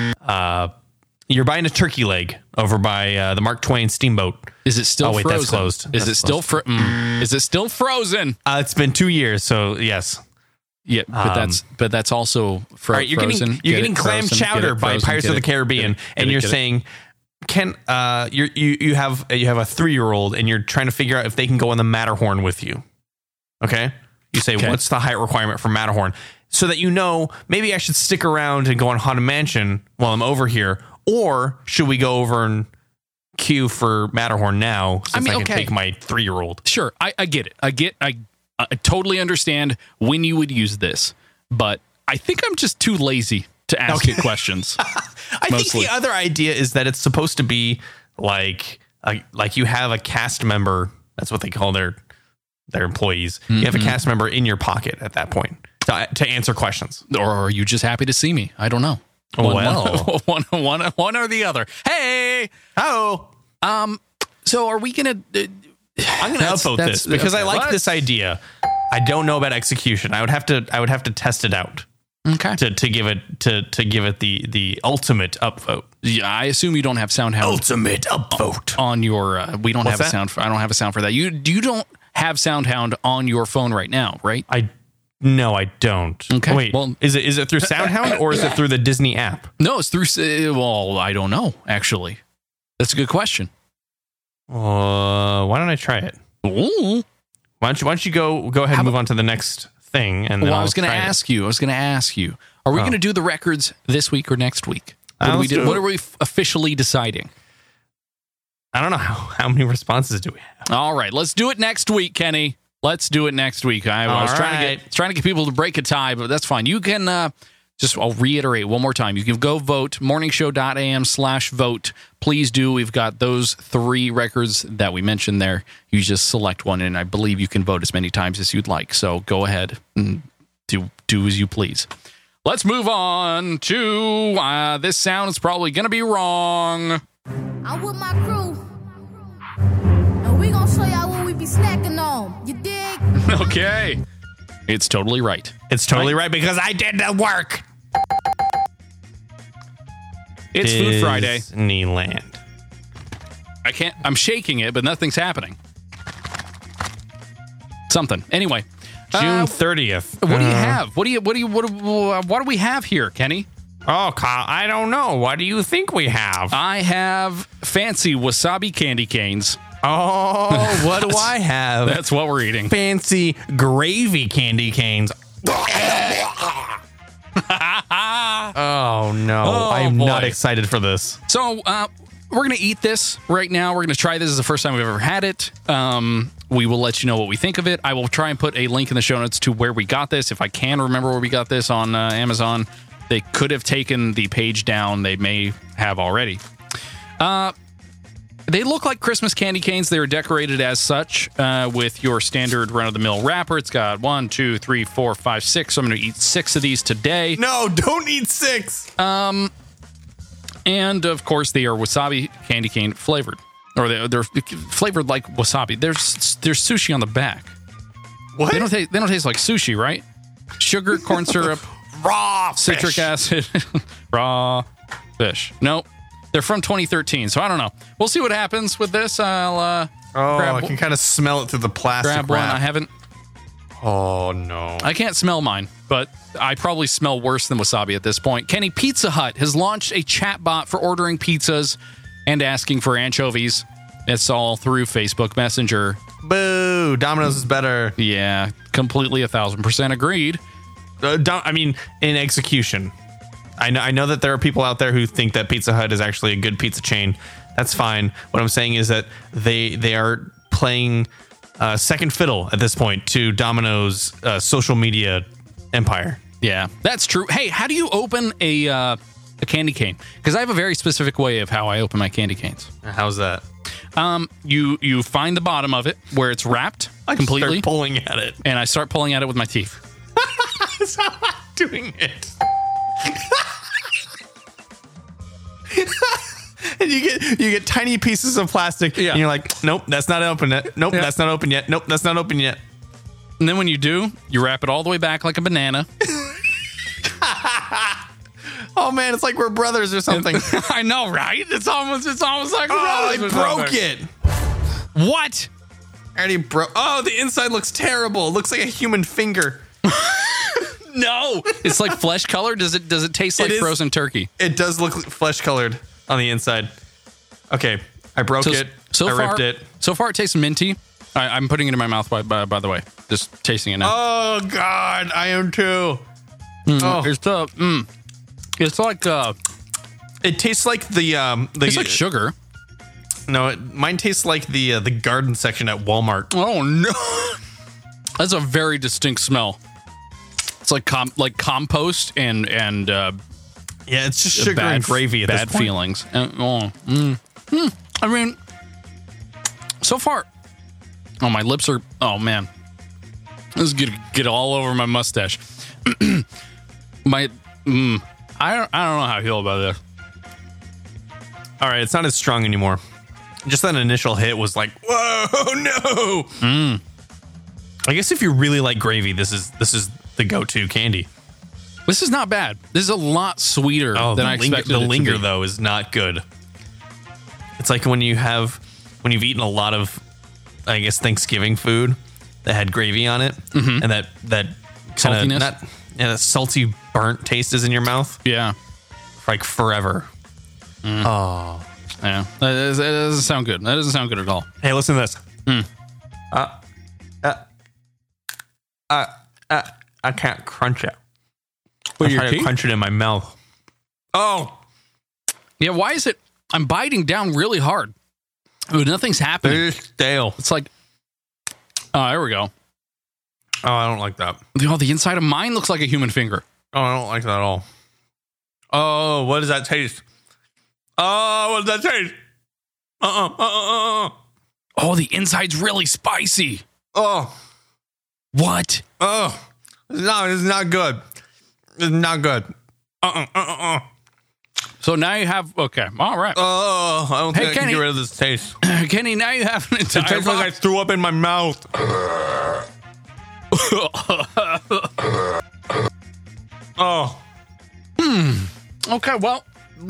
Speaker 4: Uh, You're buying a turkey leg over by uh, the Mark Twain Steamboat.
Speaker 3: Is it still
Speaker 4: oh, wait,
Speaker 3: frozen?
Speaker 4: That's closed.
Speaker 3: Is
Speaker 4: that's
Speaker 3: it still fr- mm, Is it still frozen?
Speaker 4: Uh, it's been two years, so yes.
Speaker 3: Yeah, but um, that's but that's also fro-
Speaker 4: right, you're
Speaker 3: frozen.
Speaker 4: Getting, you're
Speaker 3: get
Speaker 4: getting clam
Speaker 3: frozen,
Speaker 4: chowder by
Speaker 3: frozen,
Speaker 4: Pirates of the Caribbean,
Speaker 3: it,
Speaker 4: and
Speaker 3: it,
Speaker 4: you're
Speaker 3: it.
Speaker 4: saying, "Can uh, you're, you you have you have a three year old, and you're trying to figure out if they can go on the Matterhorn with you." Okay, you say, okay. "What's the height requirement for Matterhorn?" So that you know, maybe I should stick around and go on Haunted Mansion while I'm over here. Or should we go over and queue for Matterhorn now since I, mean, I can okay. take my three-year-old?
Speaker 3: Sure, I, I get it. I get. I, I totally understand when you would use this, but I think I'm just too lazy to ask okay. it questions.
Speaker 4: I mostly. think the other idea is that it's supposed to be like a, like you have a cast member. That's what they call their their employees. Mm-hmm. You have a cast member in your pocket at that point to, to answer questions.
Speaker 3: Or are you just happy to see me? I don't know. One,
Speaker 4: well,
Speaker 3: one, one, one, one or the other. Hey,
Speaker 4: oh,
Speaker 3: um. So, are we gonna? Uh,
Speaker 4: I'm gonna upvote this because okay, I like what? this idea. I don't know about execution. I would have to. I would have to test it out.
Speaker 3: Okay.
Speaker 4: To, to give it to to give it the the ultimate upvote.
Speaker 3: Yeah, I assume you don't have SoundHound.
Speaker 4: Ultimate upvote
Speaker 3: on your. Uh, we don't
Speaker 4: What's
Speaker 3: have
Speaker 4: that?
Speaker 3: a sound. For, I don't have a sound for that. You you don't have SoundHound on your phone right now, right?
Speaker 4: I. No, I don't.
Speaker 3: Okay.
Speaker 4: Wait, well, is it is it through SoundHound or is it through the Disney app?
Speaker 3: No, it's through. Uh, well, I don't know. Actually, that's a good question.
Speaker 4: Uh, why don't I try it?
Speaker 3: Ooh.
Speaker 4: Why don't you Why don't you go go ahead How and move about, on to the next thing? And
Speaker 3: well,
Speaker 4: then
Speaker 3: I was going to ask it. you. I was going to ask you. Are we oh. going to do the records this week or next week? What, uh, do we do, do what are we f- officially deciding?
Speaker 4: I don't know how how many responses do we have.
Speaker 3: All right, let's do it next week, Kenny. Let's do it next week. I, I was trying right. to get trying to get people to break a tie, but that's fine. You can uh, just, I'll reiterate one more time. You can go vote, morningshow.am slash vote. Please do. We've got those three records that we mentioned there. You just select one, and I believe you can vote as many times as you'd like. So go ahead and do, do as you please. Let's move on to, uh, this sound is probably going to be wrong.
Speaker 11: I'm with my crew. We gonna show y'all what we be snacking on. You dig?
Speaker 3: Okay. It's totally right.
Speaker 4: It's totally right, right because I did the work.
Speaker 3: It's Food Friday.
Speaker 4: Disneyland.
Speaker 3: I can't, I'm shaking it, but nothing's happening. Something. Anyway.
Speaker 4: June thirtieth.
Speaker 3: What do you have? What do you, what do you, what do, what do we have here, Kenny?
Speaker 4: Oh, Kyle, I don't know. What do you think we have?
Speaker 3: I have fancy wasabi candy canes.
Speaker 4: Oh, what do I have?
Speaker 3: That's what we're eating.
Speaker 4: Fancy gravy candy canes. Oh, no.
Speaker 3: Oh,
Speaker 4: I am
Speaker 3: boy.
Speaker 4: not excited for this.
Speaker 3: So, uh, we're going to eat this right now. We're going to try this. This is the first time we've ever had it. Um, we will let you know what we think of it. I will try and put a link in the show notes to where we got this. If I can remember where we got this on uh, Amazon. They could have taken the page down. They may have already. Uh, They look like Christmas candy canes. They were decorated as such uh, with your standard run-of-the-mill wrapper. It's got one, two, three, four, five, six. So I'm going to eat six of these today.
Speaker 4: No, don't eat six.
Speaker 3: Um, and of course they are wasabi candy cane flavored, or they, they're flavored like wasabi. There's there's sushi on the back.
Speaker 4: What?
Speaker 3: They don't taste. They don't taste like sushi, right? Sugar, corn syrup,
Speaker 4: raw
Speaker 3: citric
Speaker 4: fish.
Speaker 3: acid, raw fish. Nope. They're from twenty thirteen, so I don't know. We'll see what happens with this. I'll uh,
Speaker 4: Oh,
Speaker 3: grab,
Speaker 4: I can kind of smell it through the plastic
Speaker 3: grab one.
Speaker 4: wrap.
Speaker 3: I haven't.
Speaker 4: Oh no!
Speaker 3: I can't smell mine, but I probably smell worse than wasabi at this point. Kenny, Pizza Hut has launched a chatbot for ordering pizzas and asking for anchovies. It's all through Facebook Messenger.
Speaker 4: Boo! Domino's is better.
Speaker 3: Yeah, completely a thousand percent agreed.
Speaker 4: Uh, Dom- I mean, in execution. I know, I know that there are people out there who think that Pizza Hut is actually a good pizza chain. That's fine. What I'm saying is that they they are playing uh, second fiddle at this point to Domino's uh, social media empire.
Speaker 3: Yeah, that's true. Hey, how do you open a uh, a candy cane? Because I have a very specific way of how I open my candy canes.
Speaker 4: How's that?
Speaker 3: Um, you you find the bottom of it where it's wrapped
Speaker 4: I
Speaker 3: completely,
Speaker 4: start pulling at it,
Speaker 3: and I start pulling at it with my teeth.
Speaker 4: That's how I'm doing it. And you get you get tiny pieces of plastic,
Speaker 3: Yeah.
Speaker 4: and you're like, nope, that's not open yet. Nope,
Speaker 3: Yeah.
Speaker 4: that's not open yet. Nope, that's not open yet.
Speaker 3: And then when you do, you wrap it all the way back like a banana.
Speaker 4: Oh man, it's like we're brothers or something.
Speaker 3: I know, right? It's almost it's almost like
Speaker 4: Oh, I
Speaker 3: brothers or
Speaker 4: broke
Speaker 3: something.
Speaker 4: it.
Speaker 3: What?
Speaker 4: I already broke. Oh, the inside looks terrible. It looks like a human finger.
Speaker 3: No, it's like flesh color. Does it does it taste like
Speaker 4: It is-
Speaker 3: frozen turkey?
Speaker 4: It does look flesh colored on the inside. Okay, I broke
Speaker 3: So,
Speaker 4: it.
Speaker 3: so
Speaker 4: I
Speaker 3: far,
Speaker 4: ripped it.
Speaker 3: So far, it tastes minty. I, I'm putting it in my mouth. By, by by the way, just tasting it now.
Speaker 4: Oh God, I am too.
Speaker 3: Mm,
Speaker 4: oh.
Speaker 3: It's uh, mm, it's like uh,
Speaker 4: It tastes like the um. The,
Speaker 3: it's like sugar.
Speaker 4: No, it, mine tastes like the uh, the garden section at Walmart.
Speaker 3: Oh no, that's a very distinct smell. It's like com- like compost and and uh,
Speaker 4: Yeah, it's just sugar
Speaker 3: bad
Speaker 4: and gravy. At
Speaker 3: bad
Speaker 4: this point.
Speaker 3: feelings. Uh, oh, mm, mm. I mean, so far, oh my lips are. Oh man, this is gonna get all over my mustache. my, mm, I don't I don't know how I feel about this.
Speaker 4: All right, it's not as strong anymore. Just that initial hit was like, whoa, no.
Speaker 3: Mm.
Speaker 4: I guess if you really like gravy, this is this is the go-to candy.
Speaker 3: This is not bad. This is a lot sweeter
Speaker 4: Oh,
Speaker 3: than
Speaker 4: the
Speaker 3: I
Speaker 4: linger,
Speaker 3: expected.
Speaker 4: the
Speaker 3: it to
Speaker 4: linger
Speaker 3: be.
Speaker 4: though is not good. It's like when you have when you've eaten a lot of, I guess, Thanksgiving food that had gravy on it,
Speaker 3: Mhm.
Speaker 4: and that that kind
Speaker 3: Saltiness?
Speaker 4: of not yeah, that salty burnt taste is in your mouth.
Speaker 3: Yeah,
Speaker 4: for like forever.
Speaker 3: Mm.
Speaker 4: Oh,
Speaker 3: yeah. That, is, that doesn't sound good. That doesn't sound good at all.
Speaker 4: hey, listen to this.
Speaker 3: Mm.
Speaker 4: Uh, uh, uh, uh, I can't crunch it.
Speaker 3: With
Speaker 4: I
Speaker 3: your
Speaker 4: try to
Speaker 3: teeth?
Speaker 4: crunch it in my mouth. Oh,
Speaker 3: Yeah, why is it? I'm biting down really hard. But nothing's happening.
Speaker 4: it's stale.
Speaker 3: It's like, oh, there we go.
Speaker 4: Oh, I don't like that.
Speaker 3: Oh, the inside of mine looks like a human finger.
Speaker 4: Oh, I don't like that at all. Oh, what does that taste? Oh, what does that taste? Uh-uh, uh-uh, uh-uh.
Speaker 3: Oh, the inside's really spicy.
Speaker 4: Oh,
Speaker 3: What?
Speaker 4: oh. No, it's not good. It's not good. Uh-uh, uh-uh, uh.
Speaker 3: So now you have, okay, all right.
Speaker 4: Oh, I don't
Speaker 3: Hey,
Speaker 4: think I can
Speaker 3: Kenny.
Speaker 4: get rid of this taste.
Speaker 3: Kenny, now you have an
Speaker 4: It
Speaker 3: entire
Speaker 4: tastes like I
Speaker 3: box.
Speaker 4: threw up in my mouth. Oh.
Speaker 3: Okay, well.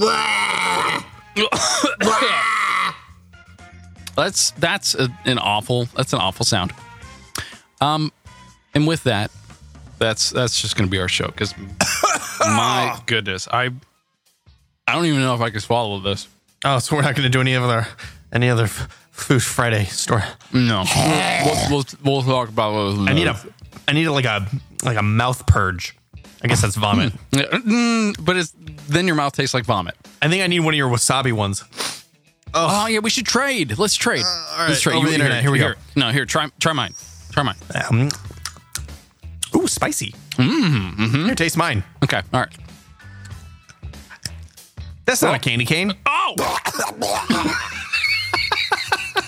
Speaker 3: that's that's a, an awful that's an awful sound. Um, and with that, that's that's just going to be our show because my goodness, I I don't even know if I can swallow this.
Speaker 4: Oh, so we're not going to do any other any other f- Food Friday story.
Speaker 3: No, we'll, we'll, we'll talk about it.
Speaker 4: I need a I need a, like a like a mouth purge. I guess that's vomit.
Speaker 3: Yeah, mm, but it's then your mouth tastes like vomit.
Speaker 4: I think I need one of your wasabi ones.
Speaker 3: Oh, yeah, we should trade. Let's trade.
Speaker 4: all right,
Speaker 3: Let's trade.
Speaker 4: over the
Speaker 3: You-
Speaker 4: internet. Here we go.
Speaker 3: No, here, try try mine. Try mine.
Speaker 4: Um, ooh, spicy.
Speaker 3: Mm, mm-hmm.
Speaker 4: Here, taste mine.
Speaker 3: Okay, all right.
Speaker 4: That's not a candy cane.
Speaker 3: Oh!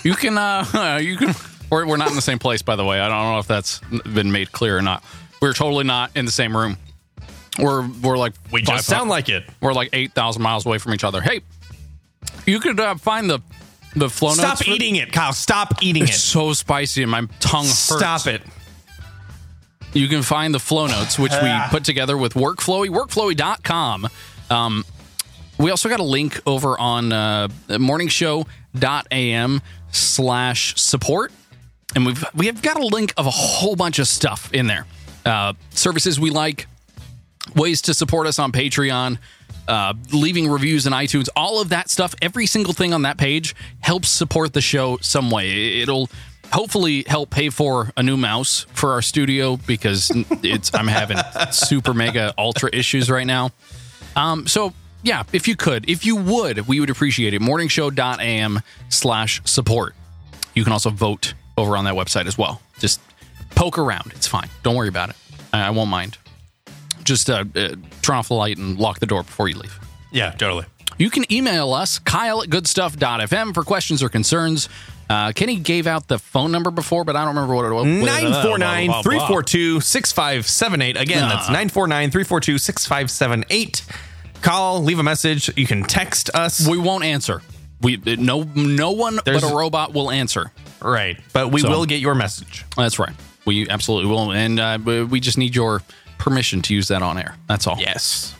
Speaker 3: You can, uh, you can, we're, we're not in the same place, by the way. I don't know if that's been made clear or not. We're totally not in the same room. We're, we're like,
Speaker 4: we just sound like it.
Speaker 3: We're like eight thousand miles away from each other. Hey, you could uh, find the, the flow notes.
Speaker 4: Stop eating it, Kyle. Stop eating
Speaker 3: it's
Speaker 4: it.
Speaker 3: It's so spicy and my tongue hurts.
Speaker 4: Stop it.
Speaker 3: You can find the flow notes, which we put together with Workflowy, workflowy dot com. Um, we also got a link over on uh, morningshow.am slash support. And we've we have got a link of a whole bunch of stuff in there. Uh, services we like, ways to support us on Patreon, uh, leaving reviews in iTunes, all of that stuff. Every single thing on that page helps support the show some way. It'll hopefully help pay for a new mouse for our studio because it's I'm having super mega ultra issues right now. Um, so yeah, if you could, if you would, we would appreciate it. morningshow.am slash support. You can also vote over on that website as well. Just poke around. It's fine. Don't worry about it. I, I won't mind. Just uh, uh, turn off the light and lock the door before you leave.
Speaker 4: Yeah, totally.
Speaker 3: You can email us, Kyle at goodstuff dot f m, for questions or concerns. Uh, Kenny gave out the phone number before, but I don't remember what it was.
Speaker 4: nine four nine, three four two, six five seven eight. Again, that's nine four nine, three four two, six five seven eight. Call, leave a message. You can text us.
Speaker 3: We won't answer. We No no one
Speaker 4: There's,
Speaker 3: but a robot will answer.
Speaker 4: Right. But we
Speaker 3: so,
Speaker 4: will get your message.
Speaker 3: That's right. We absolutely will. And uh, we just need your permission to use that on air. That's all.
Speaker 4: Yes.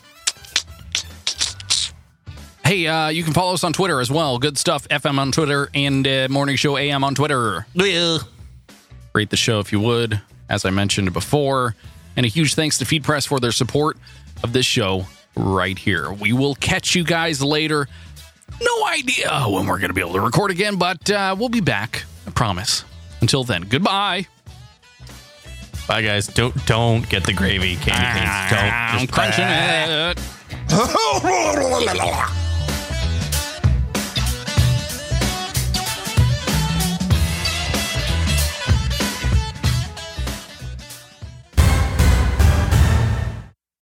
Speaker 3: Hey, uh, you can follow us on Twitter as well. Good Stuff F M on Twitter and uh, Morning Show A M on Twitter.
Speaker 4: Yeah.
Speaker 3: Rate the show if you would, as I mentioned before. And a huge thanks to Feed Press for their support of this show right here. We will catch you guys later. No idea when we're going to be able to record again, but uh, we'll be back. I promise. Until then, goodbye.
Speaker 4: Bye, guys. Don't don't get the gravy candy canes. Don't.
Speaker 3: I'm
Speaker 4: Just
Speaker 3: crunching it.